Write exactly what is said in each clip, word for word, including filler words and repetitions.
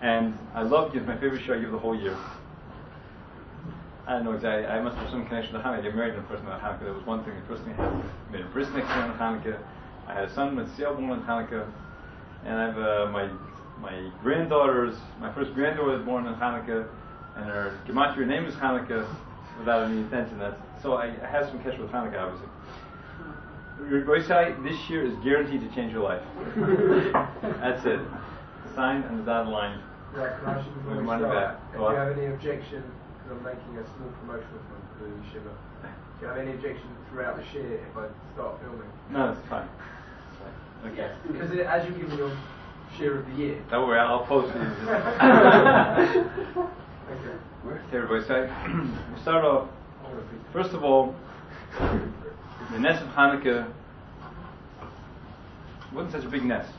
And I love It's my favorite show I give the whole year. I don't know exactly. I must have some connection to Hanukkah. I get married on the first night of Hanukkah. That was one thing. The first thing I had, I made a bris next year on Hanukkah. I had a son with Seal born on Hanukkah, and I have uh, my my granddaughters. My first granddaughter was born on Hanukkah, and her gematria name is Hanukkah, without any intention. That's so. I, I have some connection with Hanukkah, obviously. Your Goisai, this year is guaranteed to change your life. That's it. Signed and the dotted line. Right, can I ask you before we Money start, back. if What? you have any objection, because I'm making a small promotional for the Yeshiva, do you have any objection throughout the share if I start filming? No, it's fine. It's fine. Okay. Because it, as you give me your share of the year. Don't worry, I'll post it. Okay. Where's everybody say? We start off, first of all, the Ness of Hanukkah wasn't such a big Ness.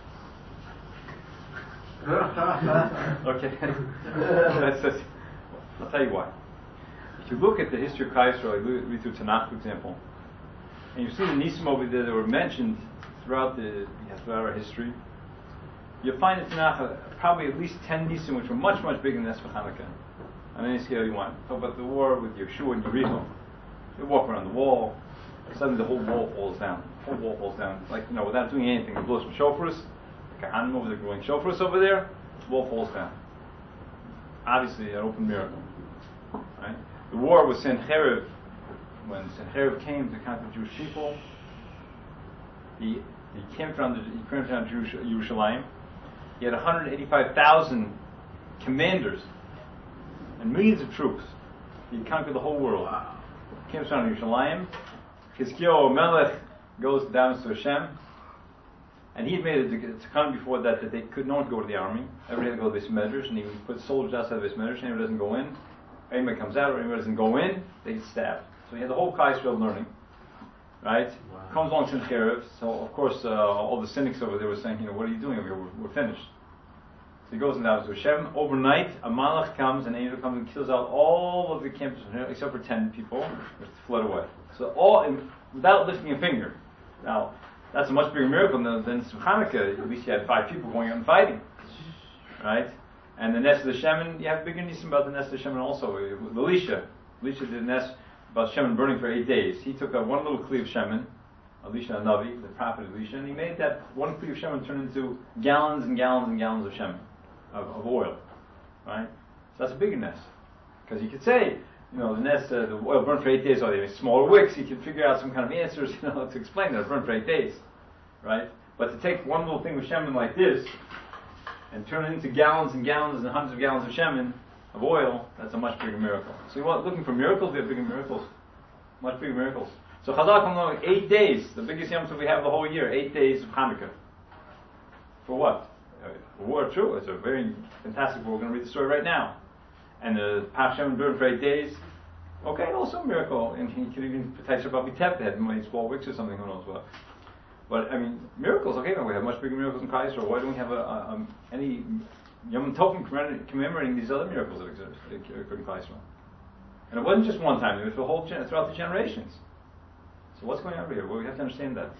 Okay. that's, that's, I'll tell you why. If you look at the history of Klal Yisrael, you read through Tanakh, for example, and you see the Nisim over there that were mentioned throughout the yeah, throughout our history, you'll find in Tanakh uh, probably at least ten Nisim which were much, much bigger than Ness of Hanukkah. On any scale you want. Talk about the war with Yeshua and Yericho. They walk around the wall, suddenly the whole wall falls down. The whole wall falls down. It's like, you know, without doing anything, they blow some shofars. The Kahanim over there blowing shofars over there, the wall falls down. Obviously, an open miracle. Right? The war with Sennacherib, when Sennacherib came to conquer the Jewish people, he, he camped around, the, he camped around Jerusalem. He had one hundred eighty-five thousand commanders and millions of troops. He conquered the whole world. Wow. He camps around Jerusalem. Chizkiyahu Melech goes down to Hashem, and he had made a decree before that that they could not go to the army. Everybody had to go to this measures, and he would put soldiers outside of this measures. Anyone doesn't go in, anyone comes out, or anyone doesn't go in, they get stabbed. So he had the whole Klal Yisrael learning. Right? Wow. Comes along Sennacherib, so of course uh, all the cynics over there were saying, you know, what are you doing over here? We're, we're finished. So he goes and down to Hashem. Overnight, a malach comes, an angel comes and kills out all of the campers except for ten people, which fled away. So all, in, without lifting a finger. Now, that's a much bigger miracle than, than Hanukkah. At least you had five people going out and fighting. Right? And the Ness of the Shemin, you have bigger nisim about the Ness of the Shemin also. With Elisha. Elisha did a Ness about Shemin burning for eight days. He took a one little kli of Shemin, Elisha Navi, the prophet Elisha, and he made that one kli of Shemin turn into gallons and gallons and gallons of Shemin, of, of oil. Right? So that's a bigger Ness. Because you could say, you know, the Ness, uh, the oil burned for eight days, or they have smaller wicks, you could figure out some kind of answers, you know, to explain that it burned for eight days. Right? But to take one little thing of Shemin like this, and turn it into gallons and gallons and hundreds of gallons of Shemin, of oil, that's a much bigger miracle. So you want looking for miracles, we have bigger miracles. Much bigger miracles. So Chazal comes along, eight days, the biggest Yom Tov we have the whole year, eight days of Hanukkah. For what? A war, true, it's a very fantastic war. We're going to read the story right now. And the Pach Shemin burned for eight days. Okay, also a miracle. And he could even protect Shabbat B'Tev, they had many small wicks or something, who knows what. But, I mean, miracles, okay, no, we have much bigger miracles in Klal Yisrael. Why don't we have a, a, um, any Yom Tovim commemorating these other miracles that exist in Klal Yisrael? And it wasn't just one time, it was the whole gen- throughout the generations. So what's going on over here? Well, we have to understand that.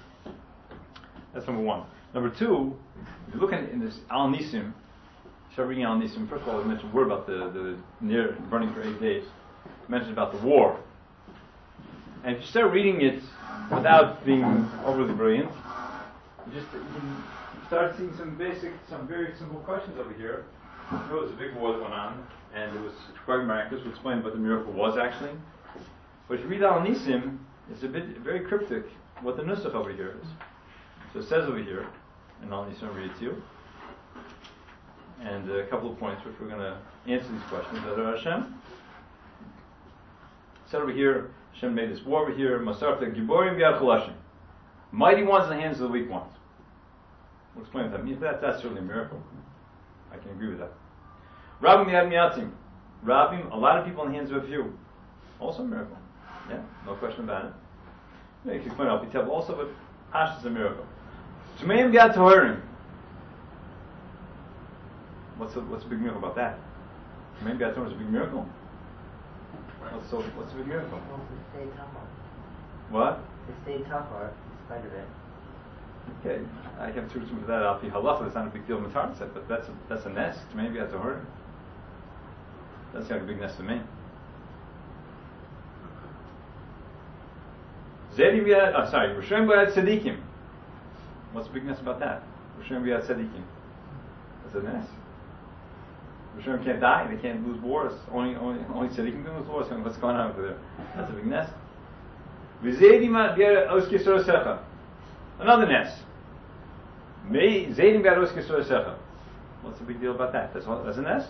That's number one. Number two, if you look in, in this Al Nisim, start reading Al Nisim, first of all, we mentioned a word about the, the near burning for eight days. We mentioned about the war. And if you start reading it without being overly brilliant, you just you can start seeing some basic, some very simple questions over here. You know, it was a big war that went on, and it was quite miraculous. We'll explain what the miracle was actually. But if you read Al Nisim, it's a bit very cryptic what the nusach over here is. So it says over here, and Al Nisim will read it to you, and a couple of points which we're going to answer these questions. Bezrat Hashem. It said over here, Hashem made this war over here. Masarta Giborim B'Yad Chalashim. Mighty ones in the hands of the weak ones. We'll explain what that means. That, that's certainly a miracle. I can agree with that. Rabim Yad Miyatzim. Rabim, a lot of people in the hands of a few. Also a miracle. Yeah, no question about it. Yeah, you can explain Al Pitev also, but Hash is a miracle. Tmeim B'Yad Toharim. What's the, what's the big miracle about that? Tmeim B'Yad Toharim is a big miracle. What's so? What's the big miracle? Well, to stay tahor. What? To stay tahor, in spite of it. Okay, I have two for that. Al pi halacha, that's not a big deal. Matar said, but that's a, that's a nest. Maybe that's a hurt. That's like a big nest to me. Zedi b'yad, oh sorry, Rishon b'yad tzadikim. What's the big nest about that? Rishon b'yad tzadikim. That's a nest. Rishon can't die. They can't lose wars. Only only only tzadikim can lose wars. What's going on over there? That's a big nest. V'zedi b'yad oskei sorosecha. Another nest. Me zedi b'yad oskei sorosecha. What's the big deal about that? That's that's a nest.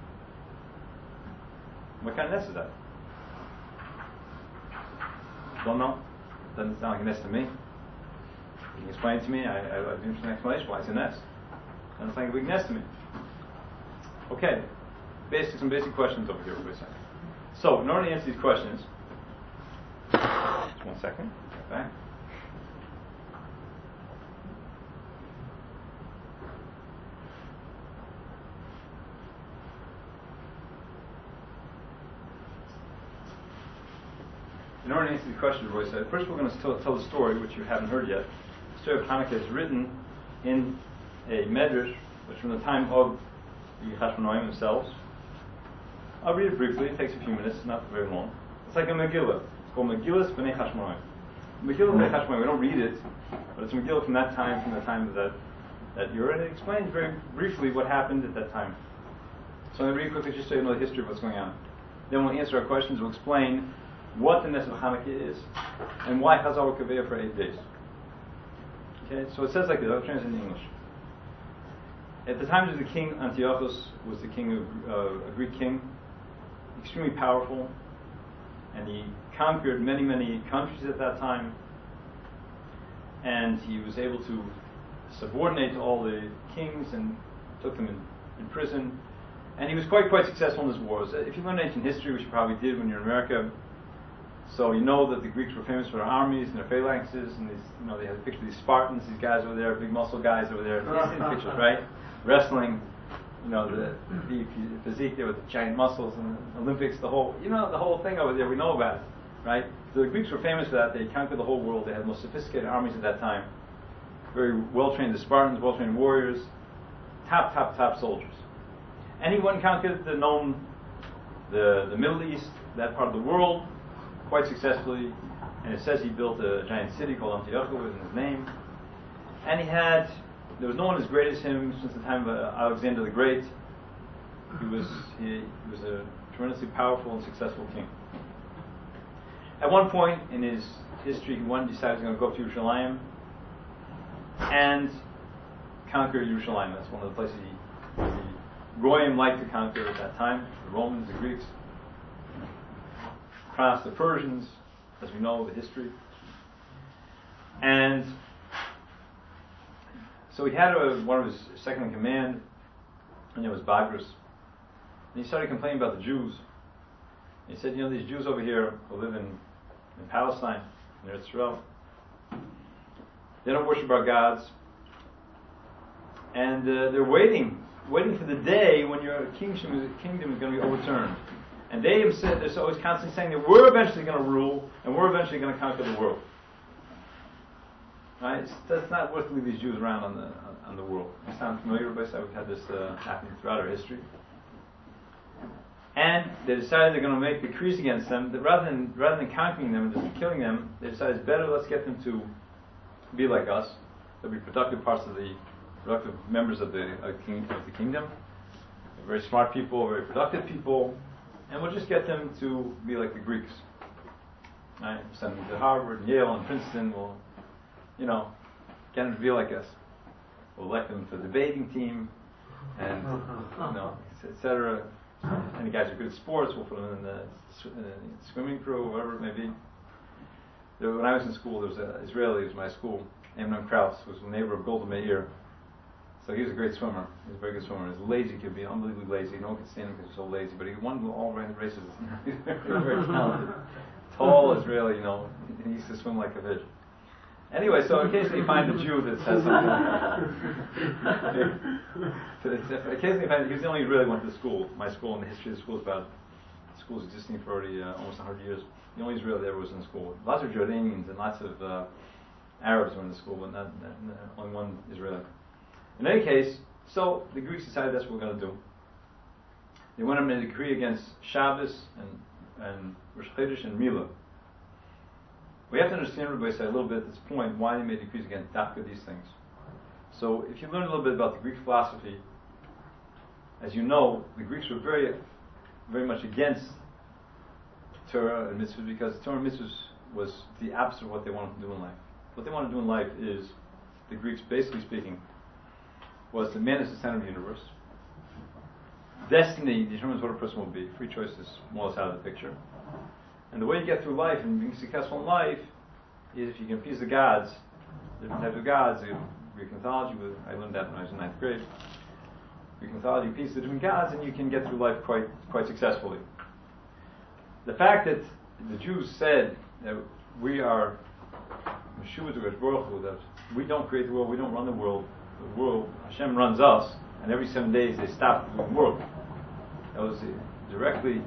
What kind of nest is that? Don't know. Doesn't sound like a nest to me. You can explain it to me. I, I, I'd be interested in an explanation why it's a nest. Doesn't sound like a big nest to me. Okay. Basic, some basic questions over here for a second. So, in order to answer these questions, just one second. Get back. In order to answer the question, Roy said, first we're going to tell, tell the story, which you haven't heard yet. The story of Hanukkah is written in a medrash, which from the time of the Hashmonaim themselves. I'll read it briefly. It takes a few minutes, not very long. It's like a Megillah. It's called Megillah B'nei Hashmonaim. Megillah B'nei Hashmonaim, we don't read it, but it's a Megillah from that time, from the time of that, that year, and it explains very briefly what happened at that time. So I'm going to read quickly just so you know the history of what's going on. Then we'll answer our questions. We'll explain what the Ness of Hanukkah is, and why Chazal Kaveya for eight days. Okay, so it says like this. I'll translate in English. At the time of the king, Antiochus was the king of uh, a Greek king, extremely powerful, and he conquered many, many countries at that time, and he was able to subordinate to all the kings and took them in, in prison, and he was quite, quite successful in his wars. If you learn ancient history, which you probably did when you're in America, so you know that the Greeks were famous for their armies and their phalanxes, and these, you know, they had a picture of these Spartans, these guys over there, big muscle guys over there. You've seen the pictures, right? Wrestling, you know, the, the physique there with the giant muscles, and the Olympics, the whole, you know, the whole thing over there. We know about it, right? So the Greeks were famous for that. They conquered the whole world. They had the most sophisticated armies at that time. Very well trained, the Spartans, well trained warriors, top, top, top soldiers. And he went and conquered the known, the the Middle East, that part of the world, quite successfully, and it says he built a giant city called Antioch with his name. And he had, there was no one as great as him since the time of uh, Alexander the Great. He was he, he was a tremendously powerful and successful king. At one point in his history, he went, decided he was going to go up to Yerushalayim and conquer Yerushalayim. That's one of the places he, the Goyim liked to conquer at that time, the Romans, the Greeks. Across the Persians, as we know the history. And so he had a, one of his second in command, and it was Bagras. And he started complaining about the Jews. And he said, you know, these Jews over here who live in, in Palestine, in Israel, they don't worship our gods. And uh, they're waiting, waiting for the day when your kingdom, kingdom is going to be overturned. And they have said, they're always constantly saying that we're eventually going to rule and we're eventually going to conquer the world. Right? It's, that's not worth to leave these Jews around on the on, on the world. You sound familiar with this? We've had this uh, happening throughout our history. And they decided they're going to make decrees against them that rather than rather than conquering them and just killing them, they decided it's better let's get them to be like us. They'll be productive parts of the productive members of the uh, king, of the kingdom. They're very smart people, very productive people. And we'll just get them to be like the Greeks. Right? Send them to Harvard, and Yale, and Princeton. We'll, you know, get them to be like us. We'll elect them for the debating team, and you know, et cetera. Any guys who are good at sports, we'll put them in the sw- uh, swimming crew, whatever it may be. There, when I was in school, there was an Israeli, it was my school, Amnon Krauss, who was a neighbor of Golda Meir. So he was a great swimmer. He was a very good swimmer. He was lazy, he could be unbelievably lazy. No one could stand him because he was so lazy. But he won all ran races. He was very, very talented. Tall Israeli, you know. He used to swim like a fish. Anyway, so occasionally you find a Jew that says something. So occasionally you find, he was the only who really went to school. My school, and the history of the school is about, the school's existing for already uh, almost one hundred years. The only Israeli that ever was in school. Lots of Jordanians and lots of uh, Arabs were in the school, but not, not, not only one Israeli. In any case, so the Greeks decided that's what we're going to do. They went and made a decree against Shabbos and and Rosh Chodesh and Milah. We have to understand, everybody say a little bit at this point why they made decrees against Dafka, these things. So if you learn a little bit about the Greek philosophy, as you know, the Greeks were very, very much against Torah and mitzvahs because Torah and mitzvahs was the opposite of what they wanted to do in life. What they wanted to do in life is, the Greeks, basically speaking, was the man is the center of the universe. Destiny determines what a person will be. Free choice is more or less out of the picture. And the way you get through life and being successful in life is if you can appease the gods, different types of gods. Greek mythology, I learned that when I was in ninth grade. Greek mythology appease the different gods, and you can get through life quite quite successfully. The fact that the Jews said that we are Meshuvah to Baruch Hu, that we don't create the world, we don't run the world, the world, Hashem runs us, and every seven days they stop doing work. That was directly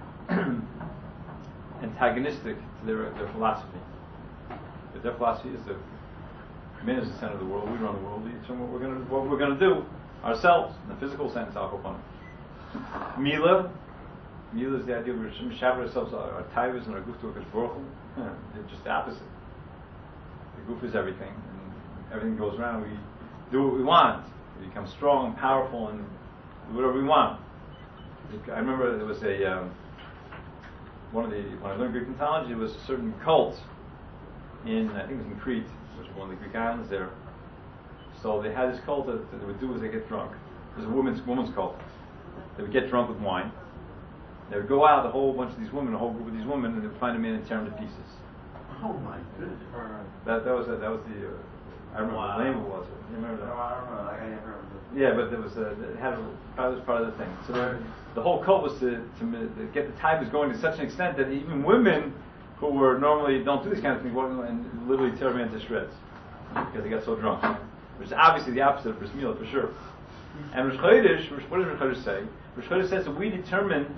antagonistic to their their philosophy. But their philosophy is that man is the center of the world, we run the world, we determine what we're going to what we're going to do ourselves, in the physical sense, Al Kopanim. Mila, Mila is the idea of we shatter ourselves, our, our tivas and our guf to a Baruch Hu. They're just the opposite. The guf is everything, and everything goes around. We do what we want. We become strong and powerful and do whatever we want. I remember there was a um, one of the when I learned Greek mythology, there was a certain cult in I think it was in Crete, which is one of the Greek islands there. So they had this cult that they would do is they get drunk. It was a woman's woman's cult. They would get drunk with wine. They would go out, a whole bunch of these women, a whole group of these women, and they would find a man and tear him to pieces. Oh my goodness! That that was a, that was the uh, I remember wow. what name it was. You remember that? No, I don't know. Like, I never remember. Yeah, but there was a, it had a, that was part of the thing. So the, the whole cult was to, to to get the tigers going to such an extent that even women who were normally don't do these kind of things went and literally tear a man to shreds because they got so drunk. Which is obviously the opposite of Bris Milah for sure. And Rosh Chodesh, what does Rosh Chodesh say? Rosh Chodesh says that we determine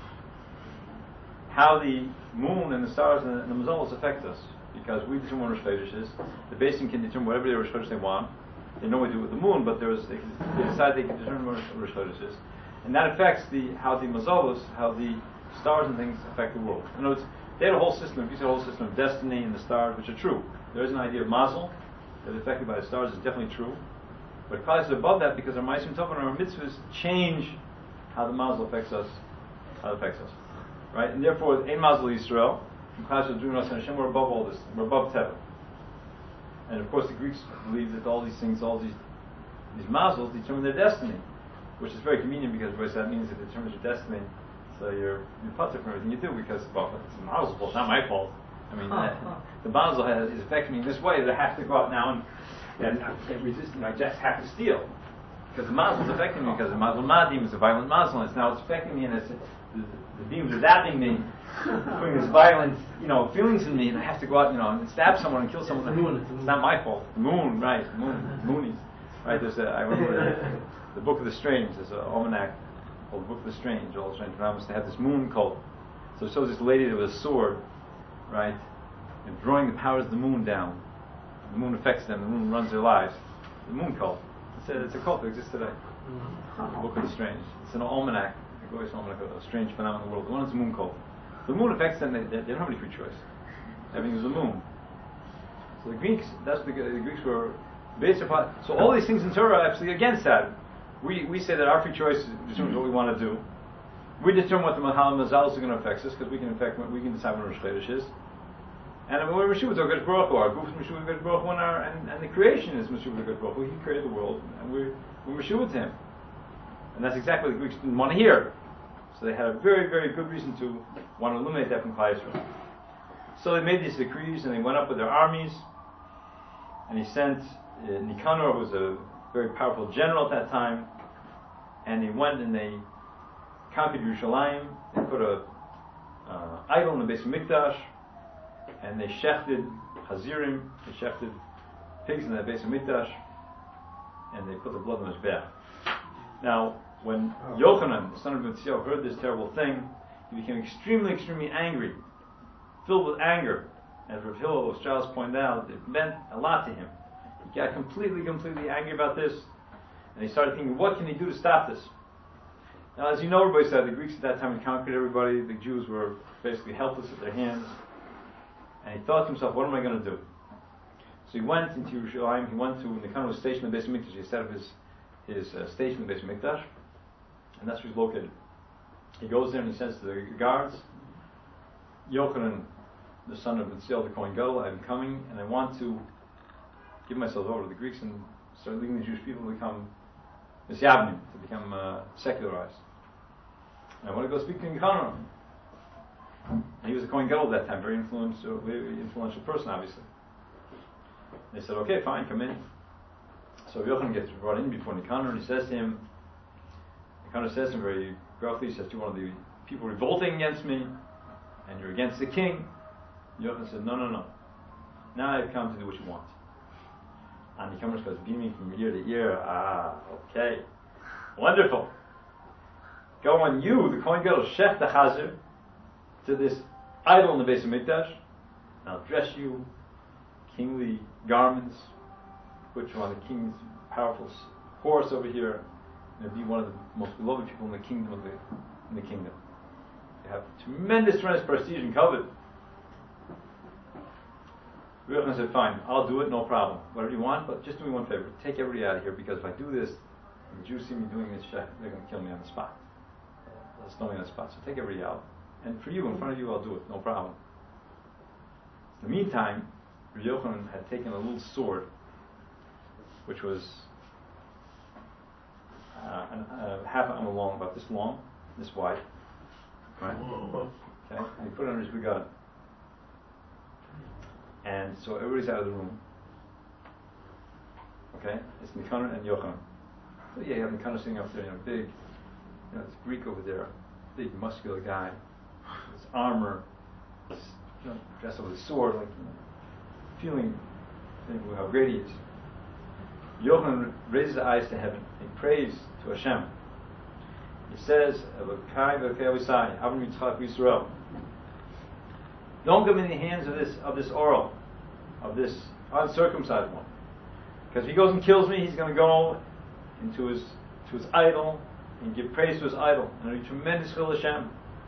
how the moon and the stars and the, and the mazalos affect us. Because we determine what Rosh Chodesh is. The Basin can determine whatever they Rosh Chodesh they want. They know what to do with the moon, but there's, they, can, they decide they can determine what Rosh Chodesh is. And that affects the how the mazalos, how the stars and things affect the world. In other words, they had a whole system, if you see a whole system of destiny and the stars, which are true. There is an idea of mazel, that is affected by the stars, is definitely true. But it probably is above that because our Ma'asim Tov and our mitzvahs change how the mazel affects us, how it affects us. Right? And therefore, Ein Mazel Yisrael, we're above all this, we're above Teva. And of course the Greeks believe that all these things, all these these mazals determine their destiny, which is very convenient because of course that means it determines your destiny. So you're you're putter from everything you do because, well, it's the mazel's fault, not my fault. I mean, huh, huh. the mazel has, is affecting me in this way that I have to go out now and, and I can't resist and I just have to steal. Because the mazel is affecting me because the mazel madim is a violent mazel and it's now it's affecting me and it's, the, the beams are zapping me, putting this violent, you know, feelings in me and I have to go out, you know, and stab someone and kill someone. It's, moon, it's, it's not my fault. The moon, right, the moon, moonies. Right, there's a, I remember the, the Book of the Strange, there's an almanac called the Book of the Strange, all the strange phenomena. They had this moon cult. So it shows this lady with a sword, right, and drawing the powers of the moon down. The moon affects them, the moon runs their lives. The moon cult. It's a, it's a cult that exists today. The Book of the Strange. It's an almanac, a glorious almanac of a strange phenomenon in the world. The one is the moon cult. The moon affects them, they, they don't have any free choice. Everything is the moon. So the Greeks, that's what the, the Greeks were based upon. So all these things in Torah are absolutely against that. We we say that our free choice determines what we want to do. We determine what the Mahal Mazal is going to affect us because we can affect we can decide what Rosh Chodesh is. And when we're Meshuvah to Hakadosh Baruch Hu, our Guf is Meshuvah to Hakadosh Baruch Hu, and our and, and the creation is Meshuvah to Hakadosh Baruch Hu. He created the world, and we're we're Meshuvah to Him. And that's exactly what the Greeks didn't want to hear. So they had a very very good reason to want to eliminate that from Klal Yisrael. So they made these decrees, and they went up with their armies, and he sent uh, Nicanor, who was a very powerful general at that time, and they went and they conquered Yerushalayim. They put a uh, idol in the base of Mikdash, and they shechted Hazirim, they shechted pigs in the base of Mikdash, and they put the blood on his back. Now, when Yochanan, the son of Mitziel, heard this terrible thing, he became extremely, extremely angry, filled with anger, as Rav Hillel Strauss pointed out, it meant a lot to him. He got completely, completely angry about this, and he started thinking, what can he do to stop this? Now, as you know, everybody said, the Greeks at that time had conquered everybody, the Jews were basically helpless at their hands, and he thought to himself, what am I going to do? So he went into Yerushalayim, he went to, Nicanor was stationed in the Beis Mikdash, he set up his, his uh, station in the Beis Mikdash, and that's where he's located. He goes there and he says to the guards, Yochanan, the son of Mitziel the Kohen Gadol, I'm coming and I want to give myself over to the Greeks and start leading the Jewish people to become Misyavnim, to become uh, secularized. And I want to go speak to Nicanor. And he was a Kohen Gadol at that time, very influential, very influential person, obviously. They said, okay, fine, come in. So Yochanan gets brought in before Nicanor and he says to him, Nicanor says to him very gruffly, he says, you're one of the people revolting against me, and you're against the king. Yochanan said, no, no, no. Now I've come to do what you want. And Nicanor starts beaming from ear to ear. Ah, okay. Wonderful. Go on you, the Kohen Gadol, Shech the Chazer, to this idol in the Beis Mikdash, and I'll dress you kingly garments, put you on the king's powerful horse over here, and be one of the most beloved people in the kingdom of the in the kingdom. You have tremendous, tremendous prestige and covet. Yochanan said, fine, I'll do it, no problem. Whatever you want, but just do me one favor. Take everybody out of here, because if I do this, and the Jews see me doing this, they're going to kill me on the spot. They'll stone me on the spot. So take everybody out. And for you, in front of you, I'll do it, no problem. In the meantime, Yochanan had taken a little sword, which was uh, an, uh, half an arm long, about this long, this wide. Right? Okay? And he put it under his begun. And so everybody's out of the room. Okay? It's Nicanor and Yochanan. So yeah, you have Nicanor sitting up there, you know, big, you know, this Greek over there, big muscular guy, this armor, this, you know, dressed up with a sword, like, you know, feeling, feeling how great he is. Yochanan raises his eyes to heaven. He prays to Hashem. He says, Elokai v'Elokei Avisai, Avram Yitzchak Yisrael. Don't give me in the hands of this of this oral, of this uncircumcised one. Because if he goes and kills me, he's going to go into his to his idol and give praise to his idol. And it'll be tremendous chil Hashem.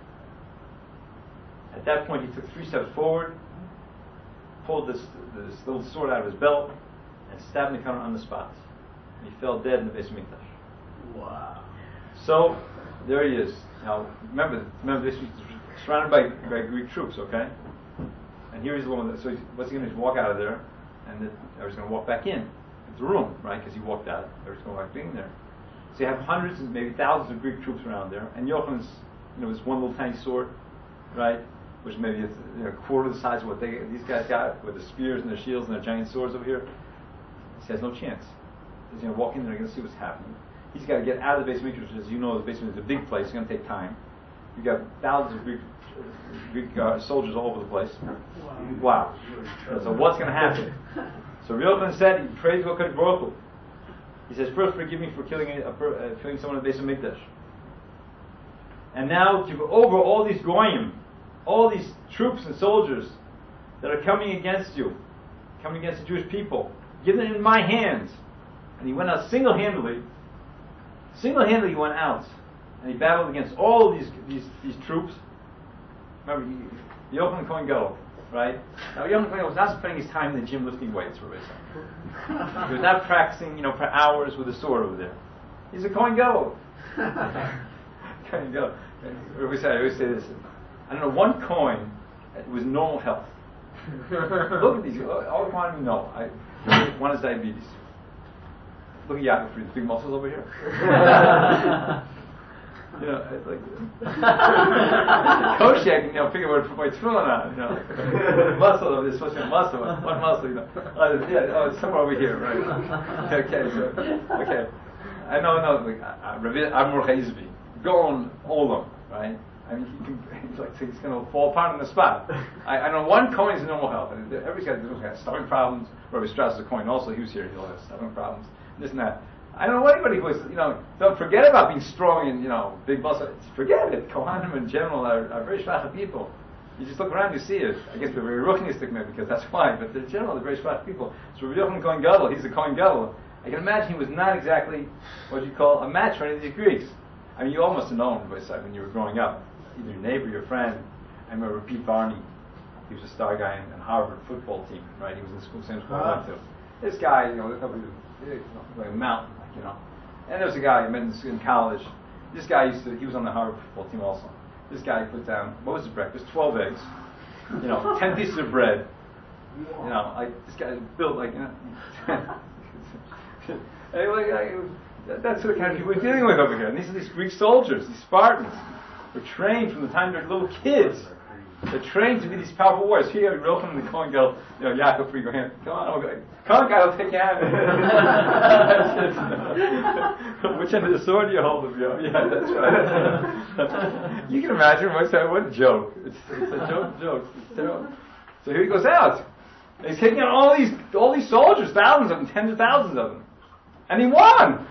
At that point, he took three steps forward, pulled this, this little sword out of his belt, and stabbed Nicanor on the spot. And he fell dead in the Beis Mikdash. Wow. So, there he is. Now, remember, remember this was surrounded by, by Greek troops, okay? And here he's the one that, so he's, what's he going to do? Walk out of there, and then everybody's going to walk back in, into the room, right? Because he walked out, everybody's going to walk back in there. So you have hundreds and maybe thousands of Greek troops around there, and Yochanan's, you know, this one little tiny sword, right? Which maybe it's, you know, a quarter the size of what they, these guys got, with their spears and their shields and their giant swords over here. He has no chance. He's going to walk in there, going to see what's happening. He's got to get out of the Beis Mikdash, which, as you know, the basement is a big place. It's going to take time. You've got thousands of Greek, Greek uh, soldiers all over the place. Wow. wow. So what's going to happen? So Yochanan said, he prayed to HaKadosh Baruch Hu. He says, first forgive me for killing, a, uh, killing someone in the Beis Mikdash. And now give over all these goyim, all these troops and soldiers that are coming against you, coming against the Jewish people. Give them in my hands. And he went out single-handedly. Single-handedly he went out. And he battled against all of these these, these troops. Remember, he, Yochanan Kohen Gadol, right? Now, Yochanan Kohen Gadol was not spending his time in the gym lifting weights, for example. He was not practicing, you know, for hours with a sword over there. He's a Kohen Gadol. Kohen Gadol. I always say, I always say this. I don't know one coin with normal health. Look at these. All the coin we know. I, one is diabetes. Look at Yaakov Fried, big muscles over here. You know, it's like Koshek, you know, figure where to put my tefillin on, you know, muscle of this, supposed to be a muscle, one muscle, you know. Oh, yeah, oh, it's somewhere over here, right? Okay, so, okay. I know, no, like, Rabbi Amor Chayizbi, go on Olam, right? I mean, he can, he's like, he's going to fall apart on the spot. I, I know one coin is in normal health. Everybody's got different kinds of stomach problems. Rabbi Strauss is a coin also. He was here. He'll have stomach problems. This and that. I don't know anybody who is, you know, don't forget about being strong and, you know, big muscle. Forget it. Kohanim in general are, are very shvacha people. You just look around, you see it. I guess they're very ruchnistic maybe because that's why, but in general, they're very smart people. So Rabbi Yochanan Kohen Gadol, he's a Kohen Gadol. I can imagine he was not exactly what you call a match for any of these Greeks. I mean, you all must have known when you were growing up, either your neighbor, your friend. I remember Pete Barney. He was a star guy in, in Harvard football team, right? He was in school, same school I went to. This guy, you know, looked up like a mountain, like, you know. And there was a guy I met in, in college. This guy used to, he was on the Harvard football team also. This guy put down, what was his breakfast? twelve eggs, you know, ten pieces of bread. You know, like, this guy built like, you know. Anyway, I, that's the kind of people we're dealing with over here. And these are these Greek soldiers, these Spartans. Were trained from the time they're little kids. They're trained to be these powerful warriors. Here, you real from the Kohen Gadol, you know, Yaakov, free your hand. Come on, okay. Kohen Gadol, take your hand. Which end of the sword do you hold of you? Yeah, that's right. You can imagine what's that? What a joke! It's, it's a joke. Joke. It's terrible. So here he goes out. And he's taking out all these, all these soldiers, thousands of them, tens of thousands of them, and he won.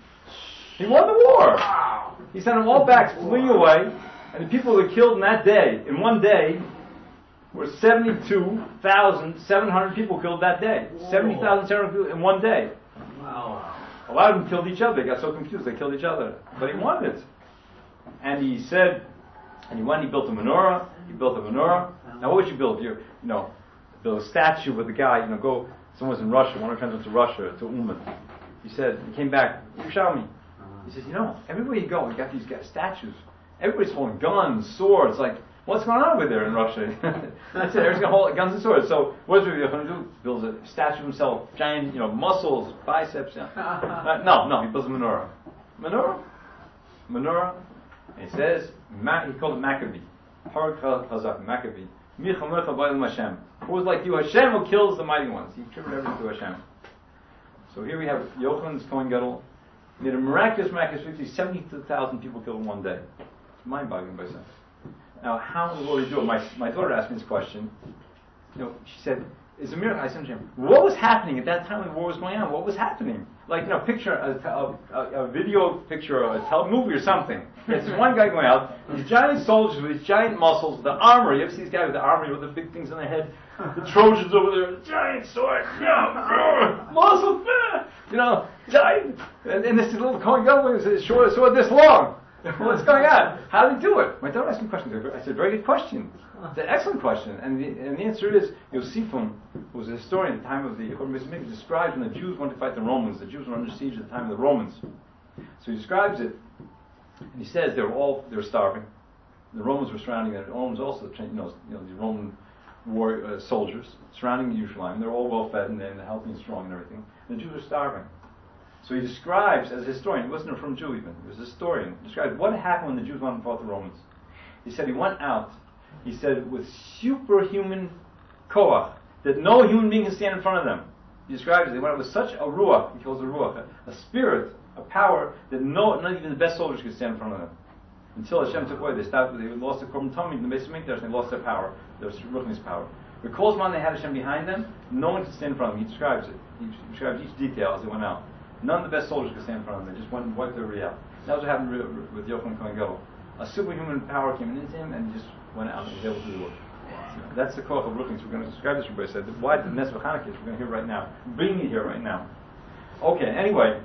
He won the war. He sent them all back, fleeing away, and the people that were killed in that day, in one day, were seventy-two thousand seven hundred people killed that day. seventy thousand seven hundred people in one day. Wow. A lot of them killed each other. They got so confused, they killed each other. But he won it. And he said, and he went, he built a menorah. He built a menorah. Now, what would you build? You, you know, build a statue with a guy, you know, go, someone's in Russia, one of friends went to Russia, to Uman. He said, he came back, Yerushalmi. He says, you know, everywhere you go, you got these guys, statues. Everybody's holding guns, swords. Like, what's going on over there in Russia? That's it. Everybody's going to hold guns and swords. So, what does Rabbi Yochanan do? He builds a statue of himself, giant, you know, muscles, biceps. You know. uh, no, no, he builds a menorah. Menorah? Menorah. And he says, Ma- he called it Maccabee. Harag Chazak, Maccabee. Micha Micha Ba'elim Hashem. Who was like you? Hashem who kills the mighty ones. He attributed everything to Hashem. So here we have Yochanan's Kohen Gadol. Made a miraculous, miraculous victory. seventy-two thousand people killed in one day. It's mind-boggling by sense. Now, how in the world do you do it? My, my daughter asked me this question. You know, she said, "It's a miracle." I said to him, "What was happening at that time when the war was going on? What was happening? Like, you know, picture a, a, a, a video picture, or a tel- movie or something. It's this one guy going out, these giant soldiers with these giant muscles, the armor. You ever see these guys with the armor with the big things on their head? The Trojans over there, the giant sword, yeah, muscles, you know, giant. And, and this little Kohen Gadol with his sword, sword this long. What's going on? How do they do it?" My daughter asked me questions. I said, "Very good question. It's an excellent question." And the, and the answer is, Yosifon, who was a historian at the time of the Churban Beis Hamikdash, describes when the Jews wanted to fight the Romans. The Jews were under siege at the time of the Romans. So he describes it, and he says they were all they were starving. The Romans were surrounding them. The Romans also, you know, you know the Roman war uh, soldiers surrounding Yerushalayim. They're all well fed and, and healthy and strong and everything. And the Jews were starving. So he describes, as a historian, he wasn't from Jew even, he was a historian, he describes what happened when the Jews went and fought the Romans. He said he went out, he said, with superhuman koach, that no human being can stand in front of them. He describes it, they went out with such a ruach, he calls it a ruach, a, a spirit, a power, that no, not even the best soldiers could stand in front of them. Until Hashem took away, they stopped, they lost the Korban Tamid in the Beis Hamikdash, and they lost their power, their ruchnis power. Because when they had Hashem behind them, no one could stand in front of them. He describes it. He describes each detail as they went out. None of the best soldiers could stand in front of them. They just went and wiped everybody out. That was what happened with Yochanan Kohen Gadol. A superhuman power came into him and he just went out and was able to do it. So that's the koach of ruchnis. We're going to describe this. Everybody said why the Nes V'Chanukah is. We're going to hear right now. Bring it here right now. Okay. Anyway,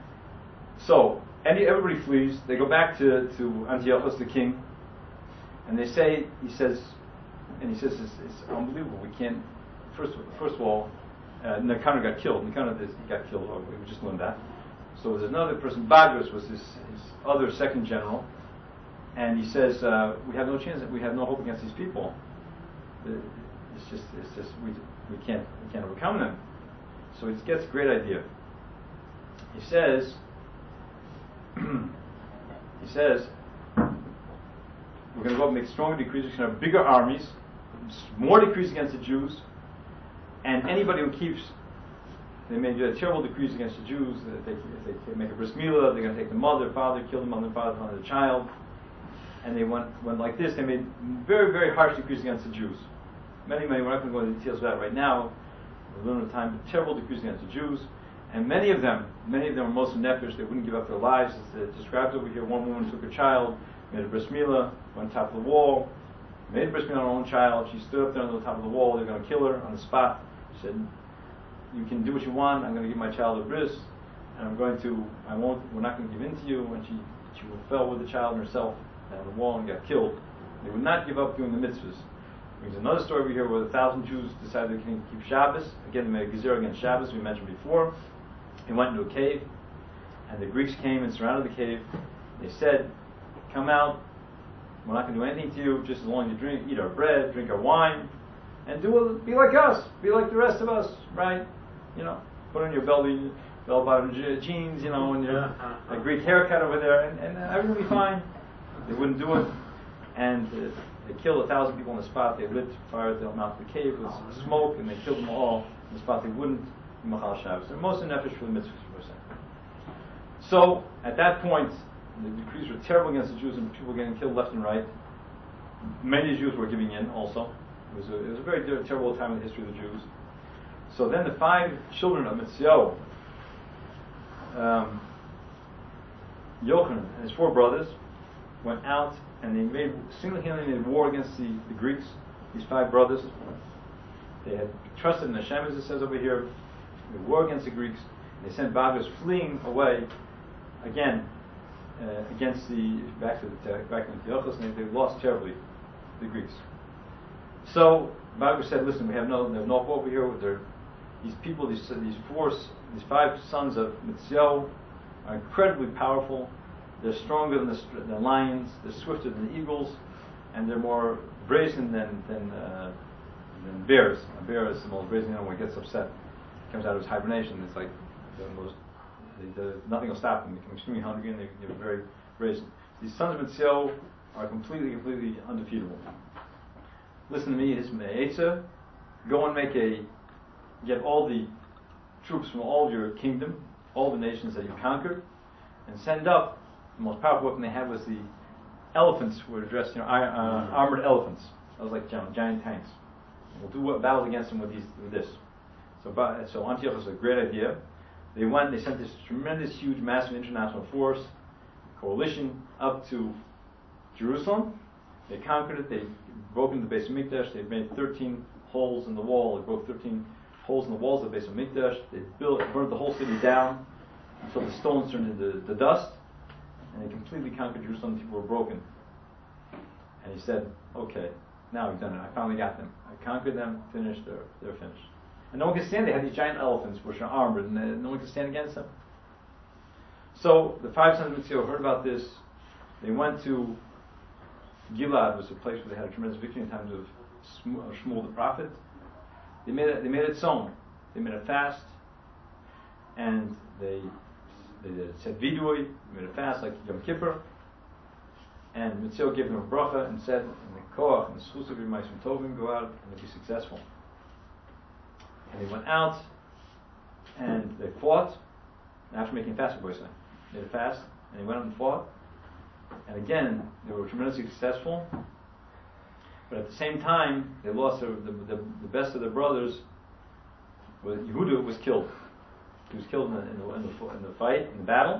so any, everybody flees. They go back to to Antiochus, the king, and they say, he says, and he says it's, it's unbelievable. We can't. First, first of all. Uh, Nicanor got killed. Nicanor got killed. Or we just learned that. So there's another person. Bagras was his, his other second general, and he says uh, we have no chance. We have no hope against these people. It's just, it's just we we can't we can't overcome them. So he gets a great idea. He says he says we're going to go up and make stronger decrees. We're going to have bigger armies, more decrees against the Jews. And anybody who keeps, they made terrible decrees against the Jews. If they, if they make a bris milah, they're going to take the mother, father, kill the mother, father, father, the child. And they went, went like this. They made very, very harsh decrees against the Jews. Many, many, we're not going to go into details of that right now. We're limited time, but terrible decrees against the Jews. And many of them, many of them were Moshe Nefesh. They wouldn't give up their lives. As it describes over here, one woman took a child, made a bris milah, went top of the wall, made bris milah on her own child. She stood up there on the top of the wall. They're going to kill her on the spot. She said, "You can do what you want. I'm going to give my child a bris, and I'm going to. I won't. We're not going to give in to you." And she she fell with the child and herself down the wall and got killed. They would not give up doing the mitzvahs. There's another story over here where a thousand Jews decided they can keep Shabbos. Again, they made a gezerah against Shabbos. We mentioned before. They went into a cave, and the Greeks came and surrounded the cave. They said, "Come out. We're not going to do anything to you, just as long as you drink, eat our bread, drink our wine, and do it, be like us, be like the rest of us, right? You know, put on your belly, bell-bottom jeans, you know, and your a Greek haircut over there, and, and everything will be fine." They wouldn't do it, and uh, they killed a thousand people on the spot. They lit fire at the mouth of the cave with smoke, and they killed them all on the spot. They wouldn't do Machal Shabbos. They're most nefesh for the mitzvahs, per se. So at that point, the decrees were terrible against the Jews, and people were getting killed left and right. Many Jews were giving in also. It was a, it was a very terrible time in the history of the Jews. So then the five children of Mitziyahu, um, Yochanan and his four brothers, went out and they made single-handedly made war against the, the Greeks, these five brothers. They had trusted in Hashem, as it says over here. They war against the Greeks. They sent Bagus fleeing away, again, uh, against the, back to the, back to Antiochus, and they, they lost terribly, the Greeks. So Bagus said, "Listen, we have no, there's no hope over here. They're, these people, these these four, these five sons of Mitziyahu are incredibly powerful. They're stronger than the, the lions. They're swifter than the eagles, and they're more brazen than than, uh, than bears. A bear is the most brazen animal. When it gets upset, it comes out of its hibernation. It's like the most. They, the, nothing will stop them. They become extremely hungry, and they, they're very brazen. These sons of Mitziyahu are completely, completely undefeatable. Listen to me, his Me'etza. Go and make a, get all the troops from all of your kingdom, all the nations that you've conquered, and send up. The most powerful weapon they had was the elephants, who were dressed, you know, uh, armored elephants. Those like giant, giant tanks. And we'll do battles against them with these, with this. So, so Antiochus was a great idea. They went. They sent this tremendous, huge, massive international force, coalition, up to Jerusalem. They conquered it. They broke into the Beis Hamikdash. They made thirteen holes in the wall. They broke thirteen holes in the walls of the Beis Hamikdash. They built, burned the whole city down until the stones turned into the dust. And they completely conquered Jerusalem. People were broken. And he said, "Okay, now we've done it. I finally got them. I conquered them. Finished. They're they're finished." And no one could stand. They had these giant elephants which are armored, and uh, no one could stand against them. So the five sons of Mitziyahu heard about this. They went to Gilad, was a place where they had a tremendous victory in times of Shmuel the prophet. They made it. They made it sown. They made a fast, and they they said vidui. They made a fast like Yom Kippur. And Mitziyahu gave them a bracha and said, "In the koach and the schus of your ma'asim tovim, go out and they'll be successful." And they went out and they fought. After making a fast, boys, they made a fast, and they went out and fought. And again, they were tremendously successful. But at the same time, they lost their, the, the the best of their brothers. Was, Yehuda was killed. He was killed in the, in the, in the in the fight, in the battle.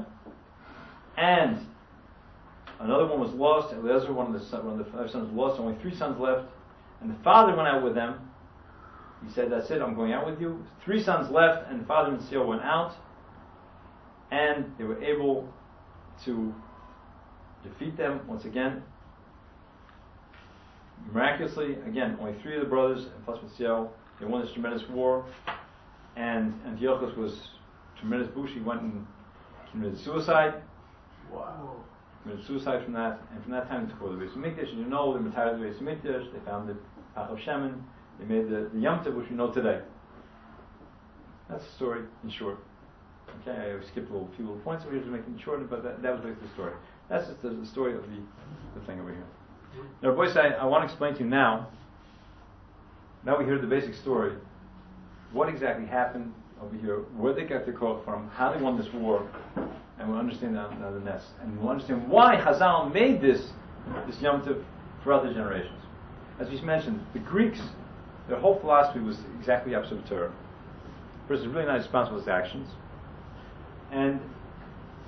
And another one was lost. Eliezer, one of the one of the five sons, was lost. Only three sons left. And the father went out with them. He said, "That's it. I'm going out with you." Three sons left, and the father and Mitziyahu went out, and they were able to defeat them once again. Miraculously, again, only three of the brothers, and plus Mitziyahu, they won this tremendous war. And Antiochus was tremendous bush. He went and committed suicide. Wow. Committed suicide from that, and from that time they took over the Beis Hamikdash. And you know, they retired the Beis Hamikdash. They founded Pach of Shemen. They made the, the Yom Tov, which we know today. That's the story in short. Okay, I skipped a little, few little points over here to make it shorter, but that, that was basically the story. That's just the, the story of the, the thing over here. Now, boys, I, I want to explain to you now, now we hear the basic story, what exactly happened over here, where they got the quote from, how they won this war, and we'll understand now, now the next. And we'll understand why Chazal made this, this Yom Tov for other generations. As we mentioned, the Greeks, their whole philosophy was exactly the opposite of Torah. A person is really not responsible for his actions. And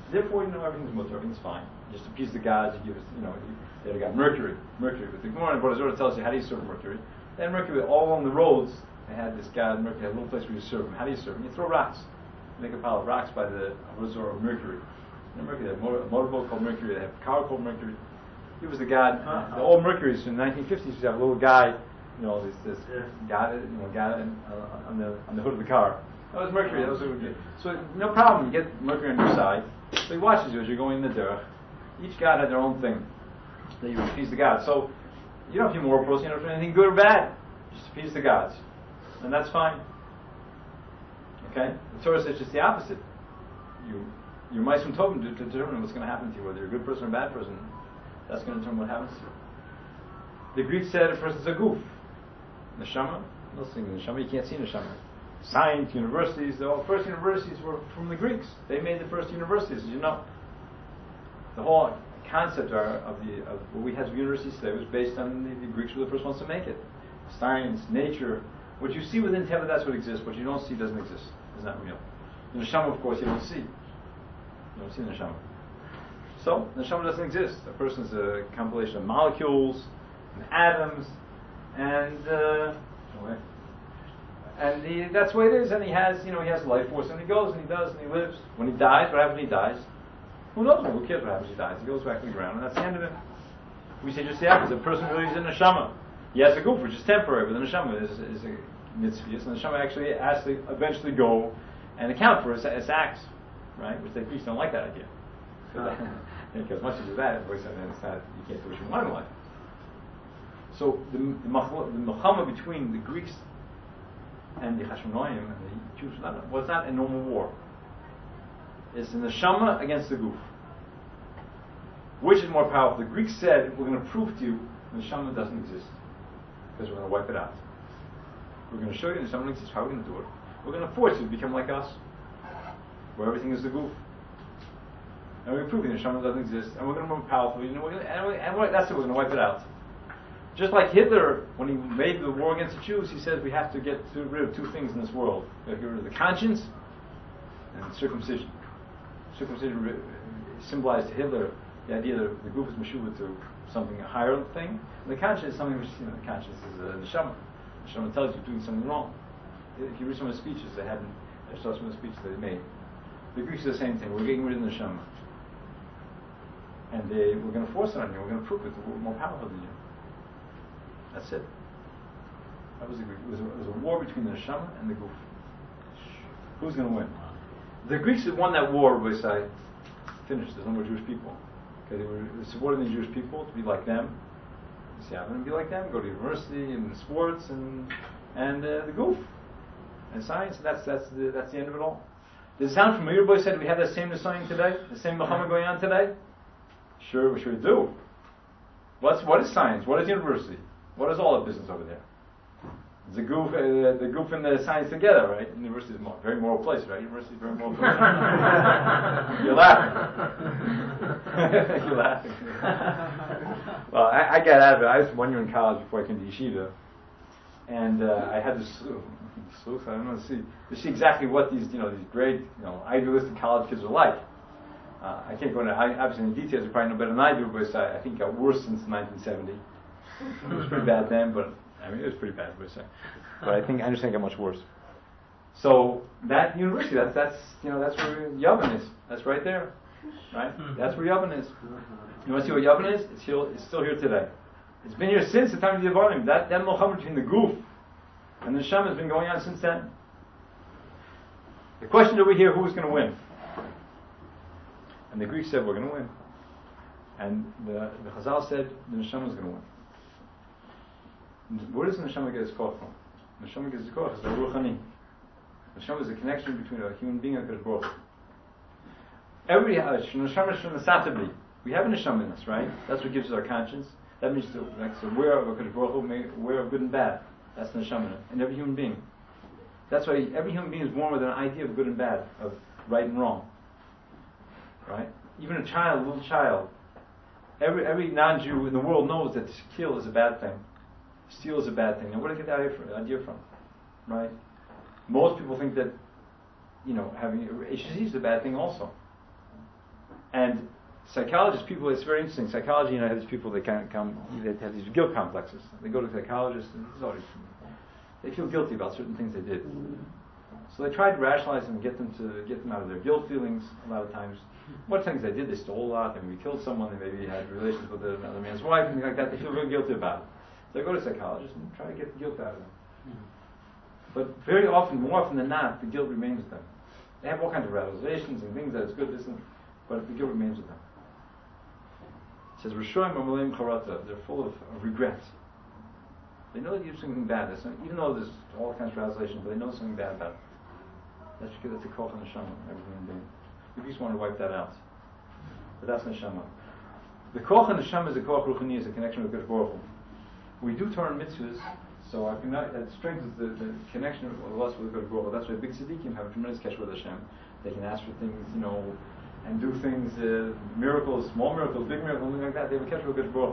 Therefore, you know, everything's mutter, everything's fine. Just appease the gods, you give us, you know, you, they had got Mercury, Mercury. But the Gemara in Brazil tells you how do you serve Mercury. Then Mercury, all along the roads, they had this god, Mercury, had a little place where you serve him. How do you serve him? You throw rocks. You make a pile of rocks by the resort of Mercury. You know, Mercury, they have motor, a motorboat called Mercury, they have a car called Mercury. He was the god, uh, the old Mercury's in the nineteen fifties used to have a little guy, you know, this, this yeah. guy, you know, guy in, uh, on the on the hood of the car. That was Mercury. That was what we did. So no problem. You get Mercury on your side. So he watches you as you're going in the derech. Each god had their own thing that you appease the gods. So you don't have to be a moral person. You don't have to do anything good or bad. Just appease the gods, and that's fine. Okay. The Torah says just the opposite. You your ma'asim tovim to determine what's going to happen to you, whether you're a good person or a bad person. That's going to determine what happens to you. The Greeks said a person's a goof. Neshama, no seeing neshama. You can't see neshama. Science, universities, the first universities were from the Greeks. They made the first universities, as you know. The whole concept are, of the of what we have as universities today was based on the, the Greeks were the first ones to make it. Science, nature, what you see within Teva, that's what exists. What you don't see doesn't exist. It's not real. The neshama, of course, you don't see. You don't see the neshama. So, the neshama doesn't exist. A person is a compilation of molecules and atoms, and uh, and he, that's the way it is. And he has, you know, he has life force, and he goes and he does and he lives. When he dies, what happens when he dies? Who knows? Who cares what happens when he dies? He goes back to the ground, and that's the end of it. We say just the opposite. A person really is a neshama. He has a goof, which is temporary, but the neshama is, is a mitzvah. So the neshama actually has to eventually go and account for his, his acts, right? Which the Greeks don't like that idea. Because once you do that, it's not, you can't do what you want in life. So the the milchama between the Greeks and the Hashmonaim and the Jews was not a normal war. It's the neshama against the goof. Which is more powerful? The Greeks said, we're going to prove to you the neshama doesn't exist. Because we're going to wipe it out. We're going to show you the neshama doesn't exist. How are we going to do it? We're going to force you to become like us. Where everything is the goof. And we're proving the neshama doesn't exist. And we're going to be more powerful. You know, we're going to, and, we, and we're, that's it. We're going to wipe it out. Just like Hitler, when he made the war against the Jews, he said we have to get rid of two things in this world. We have to get rid of the conscience and circumcision. Circumcision re- symbolized to Hitler the idea that the goof is meshuvah to something, a higher thing. And the conscience is something which, you know, the conscience is a neshama. The neshama tells you you're doing something wrong. If you read some of the speeches they had, I saw some of the speeches they made. The Greeks are the same thing. We're getting rid of the neshama. And they, we're going to force it on you. We're going to prove it. We're more powerful than you. That's it. That was a, it, was a, it was a war between the neshama and the goof. Who's going to win? The Greeks had won that war by say, finished. There's no more Jewish people. Okay, they were supporting the Jewish people to be like them. You see, I'm going to be like them. Go to university and sports and and uh, the goof and science. That's that's the that's the end of it all. Does it sound familiar? Boy said, do we have that same design today? The same milchama going on today? Sure, we sure do. What's what is science? What is university? What is all that business over there? The goof, uh, the goof and the science together, right? University is a more, very moral place, right? University is a very moral place. You're laughing. You're laughing. Well, I, I got out of it. I was one year in college before I came to yeshiva, and uh, I had to sleuth. Sleuth. I don't know to see to see exactly what these, you know, these great, you know, idealistic college kids are like. Uh, I can't go into I, obviously any details. You probably know better than I do, but I, I think it got worse since nineteen seventy. It was pretty bad then, but I mean it was pretty bad, but I say. But I think I understand it got much worse. So that university, that's that's you know that's where Yavin is. That's right there, right? That's where Yavin is. You want to see what Yavin is? It's still it's still here today. It's been here since the time of the Yevanim. That that milchama between the goof and the neshama has been going on since then. The question over here: who is going to win? And the Greeks said we're going to win, and the the Chazal said the neshama is going to win. Where does the neshama get its koch from? The neshama gets its koch is the ruchani. The neshama is a connection between a human being and a Baruch. Every neshama is from the satabli. We have a neshama in us, right? That's what gives us our conscience. That means to like so aware of a Baruch, aware of good and bad. That's the neshama in every human being. That's why every human being is born with an idea of good and bad, of right and wrong. Right? Even a child, a little child. Every every non-Jew in the world knows that to kill is a bad thing. Steal is a bad thing. Now, where do they get that idea from? Right? Most people think that, you know, having H Z is a bad thing also. And psychologists, people, it's very interesting. Psychology, you know, has people that kind of come, they have these guilt complexes. They go to psychologists, and this is always, they feel guilty about certain things they did. So they try to rationalize them and get them to get them out of their guilt feelings. A lot of times, what things they did, they stole a lot, they maybe killed someone, they maybe had relations with another man's wife, and things like that. They feel very guilty about it. So they go to psychologists and try to get the guilt out of them. But very often, more often than not, the guilt remains with them. They have all kinds of realizations and things that it's good, this and, but the guilt remains with them. It says, Rishoyim Amalim Charata, they're full of, of regret. They know that you did something bad, not, even though there's all kinds of realizations, but they know something bad about it. That's because that's a koch and neshama, every human being. We just want to wipe that out. But that's neshama. The koch and neshama is a koch ruchani, is a connection with Kodesh Baruch Hu. We do Torah mitzvahs, so I can, that strengthens the, the connection of us with Kodesh Baruch Hu. That's why big tzaddikim have a tremendous kesher with Hashem. They can ask for things, you know, and do things, uh, miracles, small miracles, big miracles, things like that. They have a kesher with Kodesh Baruch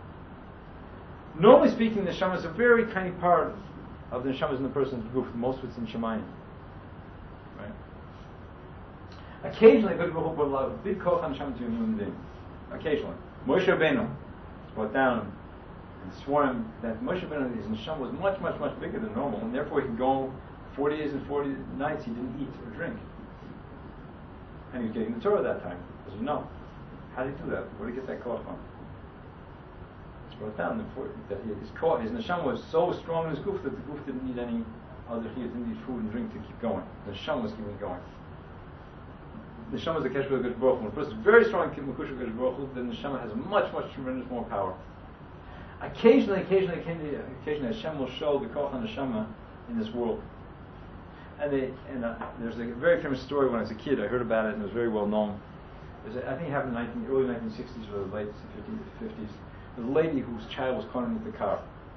Hu. Normally speaking, the neshama is a very tiny part of the neshama in the person's guf. Most of it's in Shemayim. Right? Occasionally, Kodesh Baruch Hu put a lot of big koch and neshama to a human being. Occasionally. Moshe Rabbeinu is brought down and swore him that Moshe Rabbeinu, his neshama was much, much, much bigger than normal, and therefore he could go forty days and forty nights he didn't eat or drink. And he was getting the Torah that time. As you know. How did he do that? Where did he get that koch from? It's brought down that he, his koch, his neshama was so strong in his guf that the guf didn't need any other, he didn't need food and drink to keep going. The neshama was keeping going. The neshama is a kesher with Kodesh Baruch Hu. When a person is very strong in Kodesh Baruch Hu, then the neshama has much, much, tremendous more power. Occasionally, occasionally, occasionally, occasionally Hashem will show the koch and neshama in this world. And they, and uh, there's a very famous story when I was a kid. I heard about it and it was very well known. A, I think it happened in the early nineteen sixties or the late fifties. There was a lady whose child was caught underneath the car.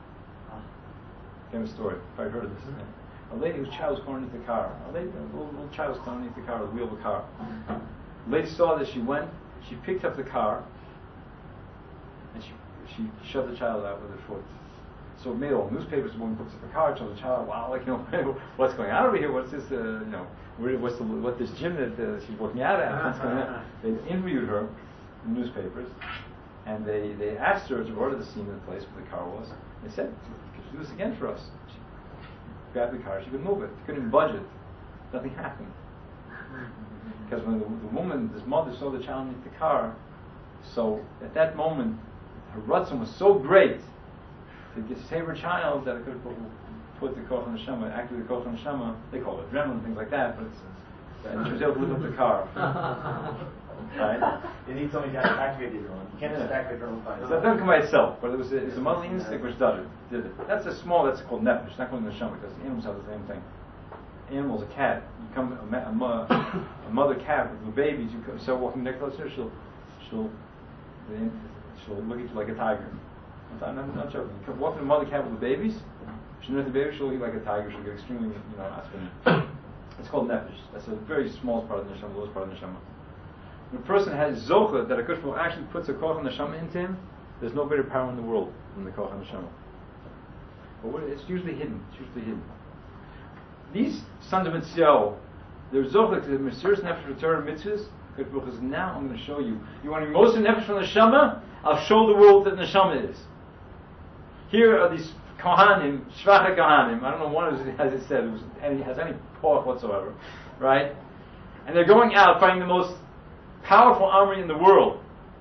Famous story. If I heard of this. Mm-hmm. A lady whose child was caught underneath the car. A, lady, a little, little child was caught underneath the car, the wheel of the car. The lady saw this. She went. She picked up the car, and she she shoved the child out with her foot. So it made all newspapers. The woman picks up the car, shows the child. Wow, like you know, what's going on over here? What's this? Uh, you know, what's the what this gym that uh, she's working out at? What's going on? They interviewed her in the newspapers, and they, they asked her to order the scene of the place where the car was. They said, "Could you do this again for us?" She grabbed the car. She could move it. She couldn't even budge it. Nothing happened because when the, the woman, this mother, saw the child underneath the car, so at that moment, her rutzon was so great to get, save her child that it could put the koch and neshama, activate the koch and neshama. They call it adrenaline, things like that. But it's, and she was able to lift up the car. Right? You need somebody to activate the adrenaline. You can't just Yeah. activate adrenaline by So that doesn't come by itself, but it was a, it's a motherly instinct which does it. Did it. That's a small. That's called nefesh. Not called neshama because animals have the same thing. Animals, a cat. You come a, ma- a, mo- a mother cat with the babies. You come, start walking next closer. She'll she'll she'll look at you like a tiger. I'm not, I'm not joking. You come walking a mother cat with the babies. She'll look at the baby. She'll look like a tiger. She'll get extremely, you know, aspin. It's called nefesh. That's a very small part of the neshama, the lowest part of the neshama. When a person has zocha that a good fool actually puts a koch and neshama into him, there's no greater power in the world than the koch and neshama. But what, it's usually hidden. It's usually hidden. These sons of Mitziel, they're zocha to the mysterious nefesh of Torah mitzvahs. Good book is now I'm going to show you. You want to be most nefesh from the neshama? I'll show the world that neshama is. Here are these kohanim, shvacha kohanim. I don't know one as it said, it was any, has any pork whatsoever, right? And they're going out fighting the most powerful army in the world.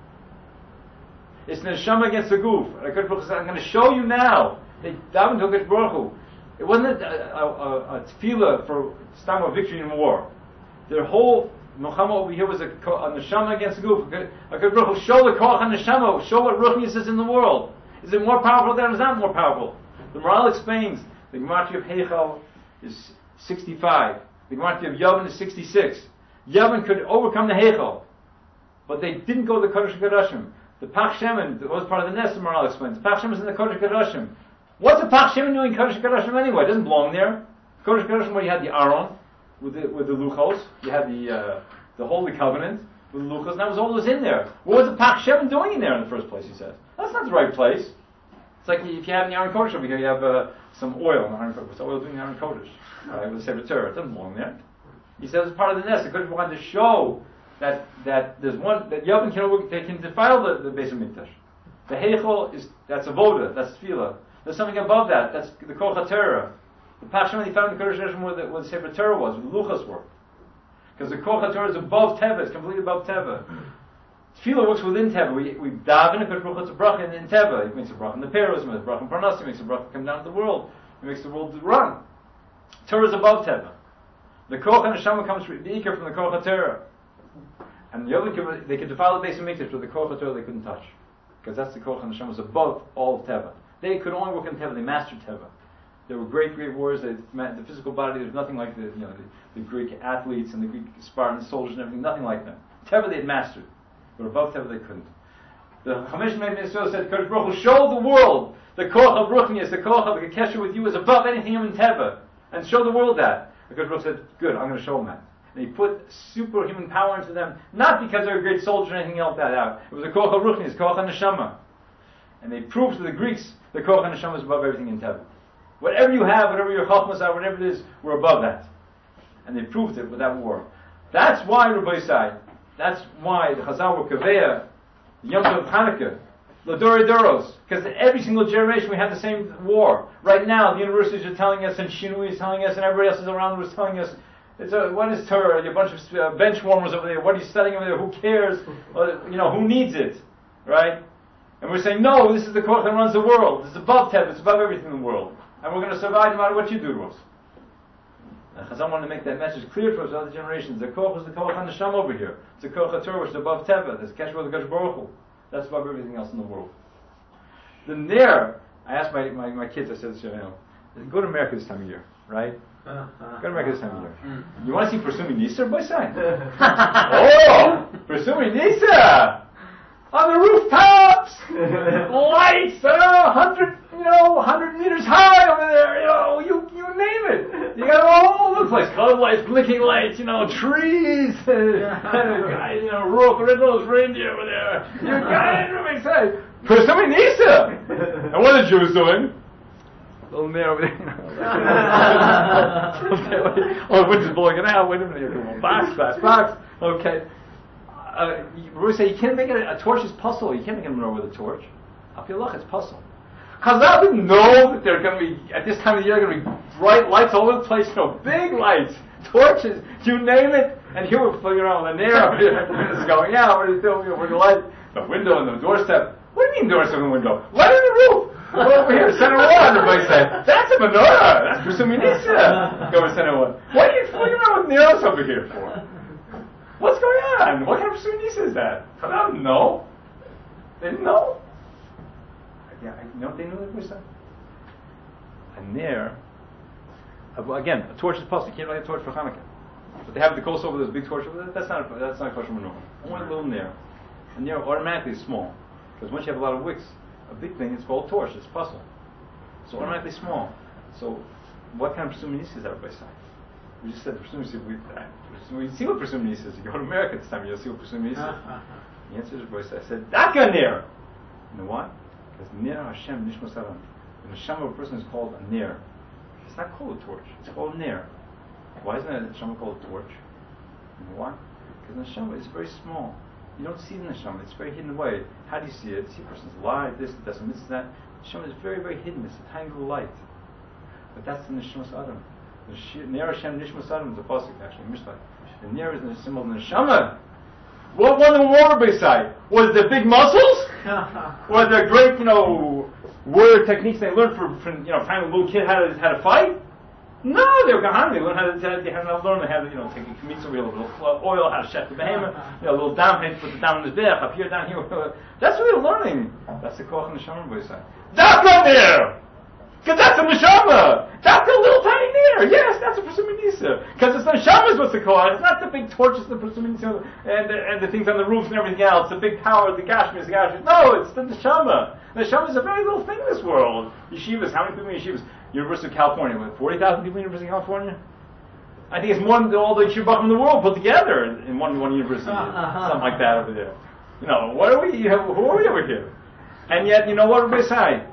It's neshama against the goof. I'm going to show you now. They davened to Kodesh Baruch Hu. It wasn't a, a, a, a tefillah for stam of victory in war. Their whole Muhammad over here was a, a neshama against the goof. A Kodesh Baruch Hu, show the koch and neshama. Show what ruchnius is in the world. Is it more powerful than it is not more powerful? The Maral explains the Gematria of Heichal is sixty-five. The Gematria of Yavin is sixty-six. Yavin could overcome the Heichal, but they didn't go to the Kodesh HaKadoshim. The Pach Shemen, that was part of the nest, the Maral explains. The Pach Shemen is in the Kodesh HaKadoshim. What's the Pach Shemen doing in Kodesh HaKadoshim anyway? It doesn't belong there. Kodesh HaKadoshim, where you had the Aron with the with the Luchos, you had the uh, the Holy Covenant with the Luchos, and that was all that was in there. What was the Pach Shemen doing in there in the first place? He says that's not the right place. It's like if you have in the Aron Kodesh over here, you have uh, some oil in the Aron Kodesh. What's oil doing in the Aron Kodesh? Right, with the Sefer Torah, it doesn't belong there. He says it's part of the nest. The Kodesh wanted to show that that there's one that Yavin can they can defile the, the Beis Hamikdash. The Heichel is that's avoda, that's tefillah. There's something above that. That's the Kol HaTorah. The Pasham they found in the Kodesh Hashem where the, where the Sefer Torah was, where the Luchas were, because the Kol HaTorah is above Teva. It's completely above Teva. Tefillah works within Teva. We we daven a Kodesh Baruch Hu, it's a bracha in, in Teva. It makes a bracha in the Peros, it makes a bracha in Parnassus, it makes a bracha come down to the world. It makes the world run. Torah is above Teva. The Koch and Neshama comes from the Iker from the Koch HaTorah. And the other they could defile the Beis Hamikdash, but the Koch HaTorah they couldn't touch. Because that's the Koch and Neshama was above all of Teva. They could only work in Teva, they mastered Teva. They were great, great warriors, they, the physical body, there's nothing like the, you know, the, the Greek athletes and the Greek Spartan soldiers and everything, nothing like them. Teva they had mastered, but above Teva they couldn't. The Chamesh Meim Yisrael said, Kodesh Baruch Hu, show the world the Koch of Ruchnius, the Koch of the Kesher with you is above anything in Teva. And show the world that. Because Baruch said, good, I'm going to show them that. And he put superhuman power into them, not because they're a great soldier or anything else that out. It was a Koch HaRuchnis, Koch HaNeshama. And they proved to the Greeks the Koch HaNeshama is above everything in Teva. Whatever you have, whatever your Chachmas are, whatever it is, we're above that. And they proved it with that war. That's why, Rabbi Isai, that's why the Chazal were Kaveya, Yom Tov Chanukah, Ladori Doros, because every single generation we have the same war. Right now, the universities are telling us, and Shinui is telling us, and everybody else is around us telling us, it's a, what is Torah? You're a bunch of uh, bench warmers over there. What are you studying over there? Who cares? Well, you know, who needs it? Right? And we're saying, no, this is the Koch that runs the world. It's above Tev, it's above everything in the world. And we're going to survive no matter what you do to us. And Chazal wanted to make that message clear for us, other generations. The Koch is the Koch HaNeshama over here. It's the Koch HaTorah, which is above Teva. There's Kesher with the Kodesh Baruch Hu. That's above everything else in the world. Then there, I asked my, my, my kids, I said, you know, go to America this time of year, right? Go to America this time of year. You want to see Persumi Nisa, boy, sign? Oh! Persumi Nisa! On the rooftops! Lights, uh, hundred, you know, hundred meters high over there, you know, you, you name it. You got all over the place, colored lights, blinking lights, you know, trees, guys, you know, Rourke, red-nosed reindeer over there. You got it, really excited. Persumi Nisa! And what are the Jews doing? Little man over there. Okay, oh, the wind's blowing it out. Wait a minute. Box, box, box. Okay. Uh, we say you can't make it a, a torch is puzzle. You can't make a menorah with a torch. Apilach, it's puzzle. Chazal didn't know that they're going to be at this time of the year going to be bright lights all over the place. You know, big lights, torches, you name it. And here we're flying around with a nair. It's going out. What are you doing? We're the light, the window and the doorstep. What do you mean doorstep and window? Light on the roof. Go over here, Center One. Everybody said, that's a menorah. That's Persumi Nisa. Go to Center One. What are you flying around with nairs over here for? What's going on? What kind of Persumi Nisa is that? I don't know. They didn't know. Yeah, you know what they knew that was that? A nair. Uh, again, a torch is possible. You can't light a torch for Hanukkah. But they have the coast over this big torch over there. That's not a, that's not a question of menorah. Only a little nair. A nair automatically is small. Because once you have a lot of wicks, a big thing, it's called torch, it's puzzle. So automatically small. So what kind of Persumi Nisa is everybody saying? We just said Persumi Nisa. We, we see what Persumi Nisa is. You go to America this time, you'll see what Persumi Nisa is. The answer is everybody said, I said, Daka Ner! You know why? Because Ner Hashem Nishmos Adam. The neshama of a person is called a Ner. It's not called a torch, it's called a Ner. Why isn't a neshama called a torch? You know why? Because the neshama is very small. You don't see the neshama, it's very hidden away. How do you see it? You see a person's alive, this, this, and this, and that. The neshama is very, very hidden, it's a tiny little light. But that's the neshama Adam. The Ner Hashem Nishmas Adam is a pasuk actually, Mishlei. The Ner is the symbol of the neshama. What won the war beside? Was the big muscles? Or the great, you know, word techniques they learned from, from you know, finding a little kid how to, how to fight? No, they were Gahan. They learned how to, they had to learn how to, you know, take a kamitza wheel, a little oil, how to chef the behemoth, you know, a little dam, put the dam on his back, up here, down here. That's what they're learning. That's the koch and neshama beside. That's not there! Because that's a neshama! That's a little tiny nair! Yes, that's a Persumi Nisa! Because it's the neshama is what's the koch. It's not the big torches, the Persumi Nisa, and the, and the things on the roofs and everything else, the big power, the gashmis, the gashmis. No, it's the neshama. The neshama is a very little thing in this world. Yeshivas, how many people in yeshivas? University of California, what, forty thousand people in University of California? I think it's more than all the yeshivas in the world put together in, in one, one university. Something like that over there. You know, what are we, you know, who are we over here? And yet, you know what everybody say?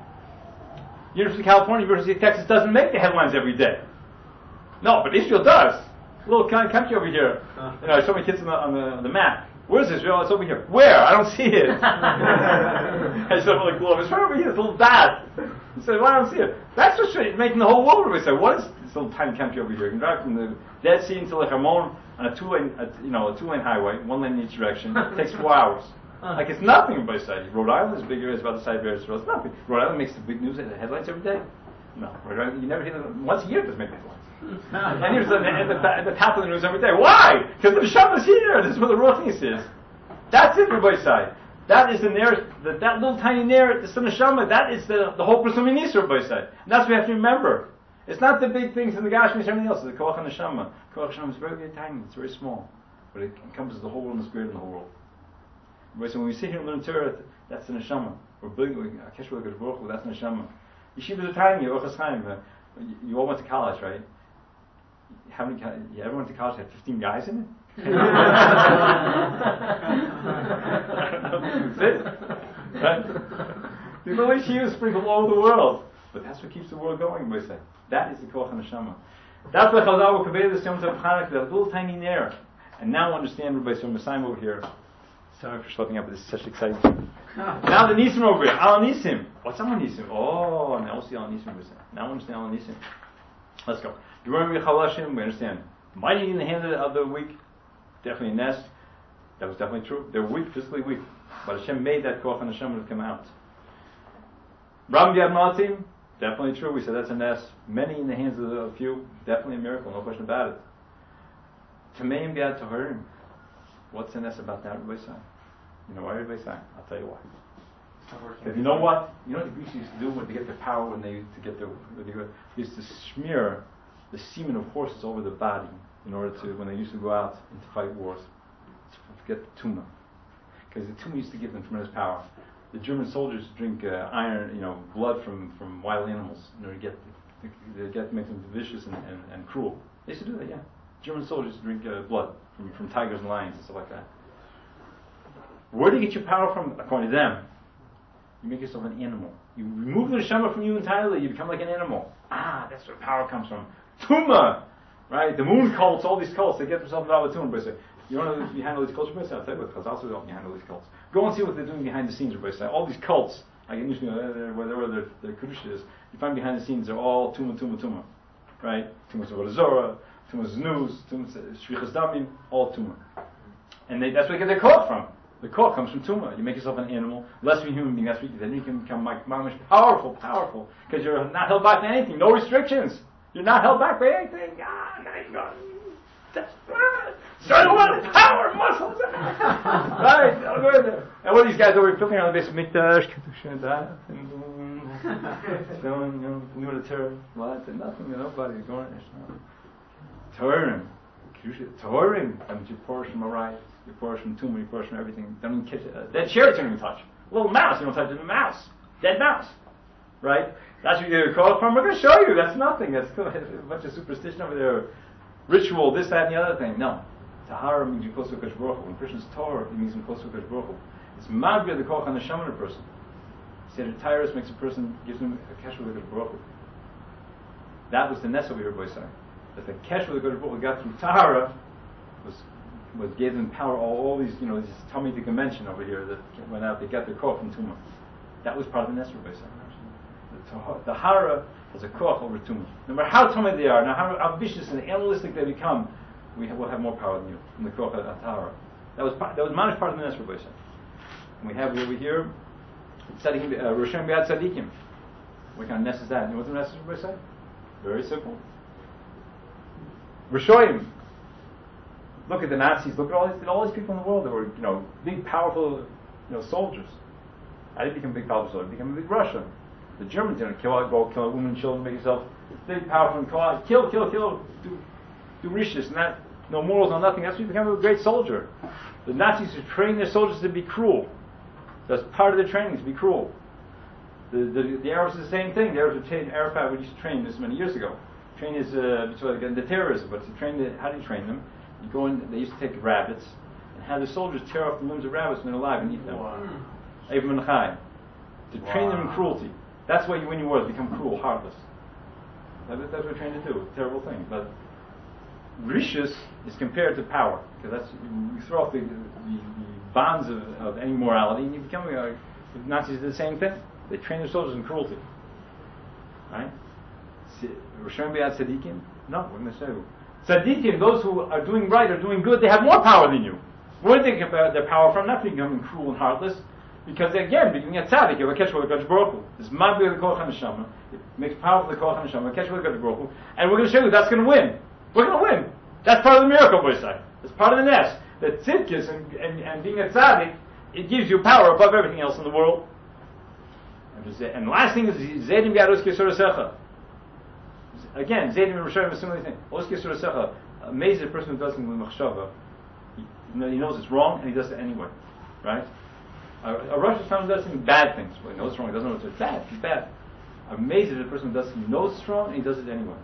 University of California, University of Texas doesn't make the headlines every day. No, but Israel does. little kind of country over here. You know, I show my kids on the, on the, on the map. Where's Israel? It's over here. Where? I don't see it. I said, well, the globe. It's right over here. It's a little dot. He said, well, I don't see it. That's what's making the whole world. We said, what is this little tiny country over here? You can drive from the Dead Sea into Lech Hamon on a two-lane, a, you know, a two-lane highway, one lane in each direction. It takes four hours. Like it's nothing by side. Rhode Island is bigger. It's about the size of Eretz Yisrael. It's nothing. Rhode Island makes the big news, the headlines every day. No, Rhode Island, you never hear them. Once a year, it does make headlines. And here's at the, at, the, at the top of the news every day. Why? Because the Neshama's here. This is where the Ruchnis is. That's it, Rabbi Sai. That is the nearest, that, that little tiny nearest, the Neshama, that is the, the whole Pesum Yisra, Rabbi Sai. And that's what we have to remember. It's not the big things in the Gashmis and everything else. It's the Koach Neshama. Koach Neshama is very, very tiny. It's very small. But it encompasses the whole world and the spirit in the whole world. Rabbi Sai, when we sit here and learn Torah, that's the Neshama. We're building, we're Kesher Baruch Hu, that's the Neshama. Yeshivas are tiny, Orchos Chaim. Uh, you, you all went to college, right? How many? You ever went to college? Had fifteen guys in it. That's it. Right? There's only yeshivas sprinkled all over the world, but that's what keeps the world going. We say that is the koach neshama. That's what Chazal will convey this Yom Tov Chanukah, that little tiny nair. And now understand Rabbi Sir Messiah over here. Sorry for schlepping up, but this is such exciting. Now the Nisim over here. Al Nisim. What's Al Nisim? Oh, now we'll see Al Nisim. Now we understand Al Nisim. Let's go. Gerim Chalashim, we understand. Mighty in the hand of the weak, definitely a nest. That was definitely true. They were weak, physically weak. But Hashem made that Koach and Hashem would come out. Ram Yad Matim, definitely true. We said that's a nest. Many in the hands of a few, definitely a miracle, no question about it. Tameim Yad Taharim. What's the nest about that, Rabbi Sai? You know why, Rabbi Sai? I'll tell you why. Because you know what? You know what the Greeks used to do when they get their power, when they to get their, they used to smear the semen of horses over the body in order to, when they used to go out and to fight wars, to get the tumah. Because the tumah used to give them tremendous power. The German soldiers drink uh, iron, you know, blood from, from wild animals in order to get, to, to get to make them vicious and, and, and cruel. They used to do that, yeah. German soldiers drink uh, blood from, from tigers and lions and stuff like that. Where do you get your power from? According to them, you make yourself an animal. You remove the neshama from you entirely, you become like an animal. Ah, that's where power comes from. Tumah! Right? The moon cults, all these cults, they get themselves out of the tumah. But say, you want to know behind all these cults? I'll tell you what, Chazal also behind all these cults. Go and see what they're doing behind the scenes, everybody say. All these cults, like in Israel, whatever their, their Kiddush is, you find behind the scenes, they're all tumah, tumah, tumah. Right? Tumah Avodah Zorah, tumah Znuz, tumah Shvichas Damim, all tumah. And they, that's where they get their koach from. The koach comes from tumah. You make yourself an animal, less of a human being, that's what you, then you can become like mamish, powerful, powerful, because you're not held back by anything, no restrictions. You're not held back by anything. Ah, now you go. That's ah, start a lot of power muscles. Right? I'll go in there. And what are these guys over here filming around the base of Mikdash, Kedusha, and that, and filming, you know, new to Torah, what? And nothing, nobody going there. Turim, Kedusha, Turim. That means you portion from a right, you portion from tumor, you portion from everything. Don't even catch it. Uh, dead chair you don't even touch. A little mouse, you don't touch it. A mouse, dead mouse, right? That's what you're called from. We're going to show you. That's nothing. That's a bunch of superstition over there. Ritual, this, that, and the other thing. No. Tahara means you're close to Hakadosh Baruch Hu. When Christians Torah, it means you're close to Hakadosh Baruch Hu. It's Magria, the Koach and the Shaman of a person. Sagittarius makes a person, gives him a Kesher with Hakadosh Baruch Hu. That was the Ness over here, boy say. That the Kesher with Hakadosh Baruch Hu got through Tahara was, was gave them power, all, all these, you know, this Talmudic dimension over here that went out, they got their Koach from Tumah. That was part of the Ness, boy say. The hara is a koach over tumah. No matter how tumah they are, now how, how vicious and animalistic they become, we have, will have more power than you from the koach of tahara. That was part, that was managed part of the Nes Rabbi. And we have over here, Tzadikim, uh, Roshem Biad Tzadikim. What kind of Nes is that? You know what the Nes is Rabbi say? Very simple. Rishoyim. Look at the Nazis. Look at all these all these people in the world that were, you know, big, powerful, you know, soldiers. How did you become a big, powerful soldier? You became a big Russia. The Germans didn't kill out, go kill women and children, make yourself big, powerful, and call out, kill, kill, kill, do, do rishis, and that, no morals, no nothing. That's when you become a great soldier. The Nazis would train their soldiers to be cruel. That's part of their training, to be cruel. The the, the Arabs is the same thing. The Arabs would train, Arafat would used to train this many years ago. Train is, uh, so again, the terrorism, but to train the, how do you train them? You go in, they used to take rabbits, and have the soldiers tear off the limbs of rabbits when they're alive and eat them. Even wow. Chai. To wow. train them in cruelty. That's why you win your wars, become cruel, heartless. That, that's what we're trying to do. It's a terrible thing. But Rishus is compared to power, because that's you throw off the, the, the bonds of, of any morality, and you become a, the Nazis did the same thing. They train their soldiers in cruelty. Right? Rishon B'Yad Tzadikim? No, we're going to say Tzadikim, those who are doing right, are doing good, they have more power than you. Where do they get their power from? Not becoming cruel and heartless, because they, again, being a tzaddik, you have a catch with the Kodesh Baruch Hu. This Magbi the Koach HaNeshama, it makes powerful the Koach HaNeshama, a catch with the Kodesh Baruch Hu, and we're going to show you that's going to win. We're going to win. That's part of the miracle, boy say. It's part of the nest. That tzidkis and, and, and being a tzaddik, it gives you power above everything else in the world. And the last thing is Zaydim B'Yad Oskei Sorasecha. Again, Zaydim and Rishonim are similar thing. Oskei Sorasecha, amazes a person who does something with machshava. He, he knows it's wrong and he does it anyway. Right? A, a Rosh Hashanah does something bad things. Well, he knows it's wrong, he doesn't know it's bad. It's bad. Amazes a person who does something, he knows it's wrong and he does it anyway.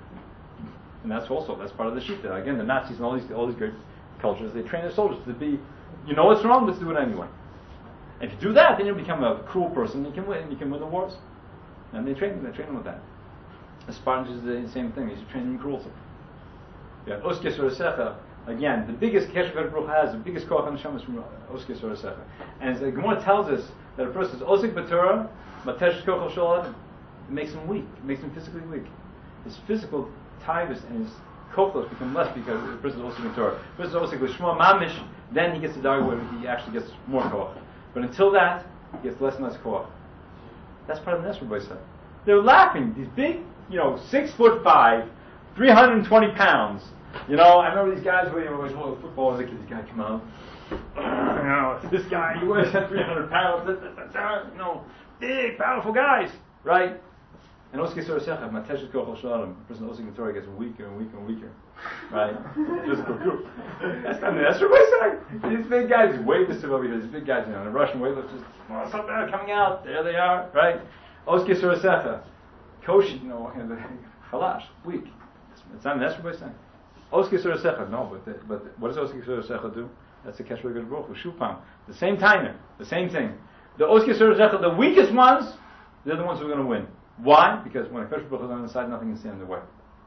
And that's also, that's part of the Shita. Again, the Nazis and all these, all these great cultures, they train their soldiers to be, you know it's wrong, let's do it anyway. And if you do that, then you become a cruel person, you can win, you can win the wars. And they train them, they train them with that. The Spartans is the same thing, they used to train them in cruelty. Yeah, Oskei Sorasecha, again, the biggest Kesher Kodesh Baruch Hu has, the biggest Koach HaNeshama is from Oskei Sorasecha. And as the Gemara tells us that a person is Osik B'Torah, Matesh Koach Shel Adam, it makes him weak, it makes him physically weak. His physical tivus and his kochos become less because the person is Osik B'Torah. The person is Osik B'Shma Mamish, then he gets to die where he actually gets more koach. But until that, he gets less and less koach. That's part of the Nesher Boy said. They're laughing. These big, you know, six foot five, three hundred twenty pounds. You know, I remember these guys when you always watch football as a kid. This guy come out. You know, this guy, he weighs three hundred pounds. You know, big, powerful guys, right? And Oskei Sorasecha, Mateshes Koach Shel Adam, the person Osik B'Torah gets weaker and weaker and weaker, right? Physical group. That's not that's what I say. These big guys, these weightlifters over here, these big guys, you know, the Russian weightlifters, oh, something coming out, there they are, right? Oskei Sorasecha, Koshi, you know, Chalash, weak. It's not that's what I say. Oskei Sorasecha, no, but the, but what does Oskei Sorasecha do? That's the Kesher Kodesh Baruch Hu, Shupam, the same timer, the same thing. The Oskei Sorasecha, the weakest ones, they're the ones who are going to win. Why? Because when a Kodesh Baruch Hu is on the side, nothing can stand in the way.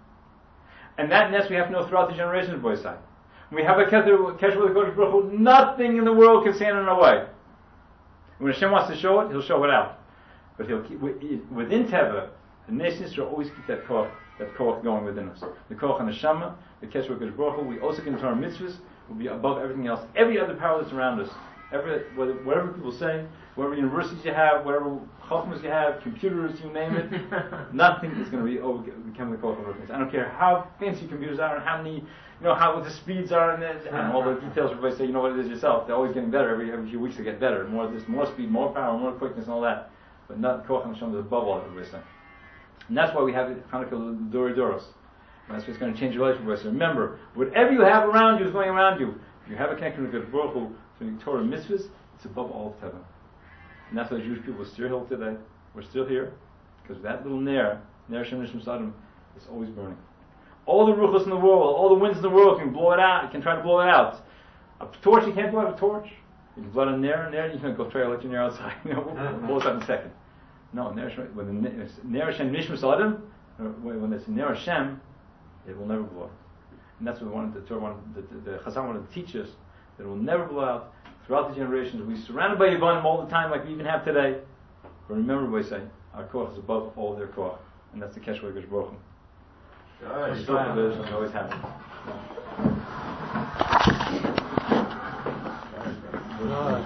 And that nest we have to know throughout the generations of Boy side. When we have a Kesher with the Kodesh Baruch Hu, nothing in the world can stand in our way. When Hashem wants to show it, He'll show it out. But He'll keep within Teva. The nations should always keep that koach, that koach going within us. The koach and the shama, the Kesher with Kodesh Baruch Hu, we also can turn our mitzvahs, will be above everything else. Every other power that's around us. Every, whether, whatever people say, whatever universities you have, whatever chachmas you have, computers, you name it, nothing is going to be over, become the koach of everything. I don't care how fancy computers are and how many, you know, how what the speeds are and, and all the details. Everybody say, you know what it is yourself. They're always getting better. Every every few weeks they get better. More this, more speed, more power, more quickness, and all that. But not koach and Hashem is above all. Everybody say. And that's why we have Hanukkah Dori Doros. And that's what's going to change your life. Everybody say, remember, whatever you have around you is going around you. If you have a connection with the Baruch Hu, so Torah mitzvahs, it's above all of Teva. And that's why Jewish people are still here today. We're still here. Because that little Ner, Ner Shem Nishim Sodom, is always burning. All the ruchos in the world, all the winds in the world can blow it out, you can try to blow it out. A torch, you can't blow out a torch. You can blow out a Ner, Ner, you can go try to let your Ner outside. You know, we'll blow it out in a second. No, Ner Shem, when the Ner Shem Nishim Sodom, when it's Ner Hashem, it will never blow out. And that's what we wanted, the Torah wanted, the, the, the Chazal wanted to teach us, that it will never blow out. Throughout the generations, we're surrounded by Yevanim all the time, like we even have today. But remember what I say, our koach is above all their koach, and that's the Kesher Kodesh Baruch Hu. Always happens.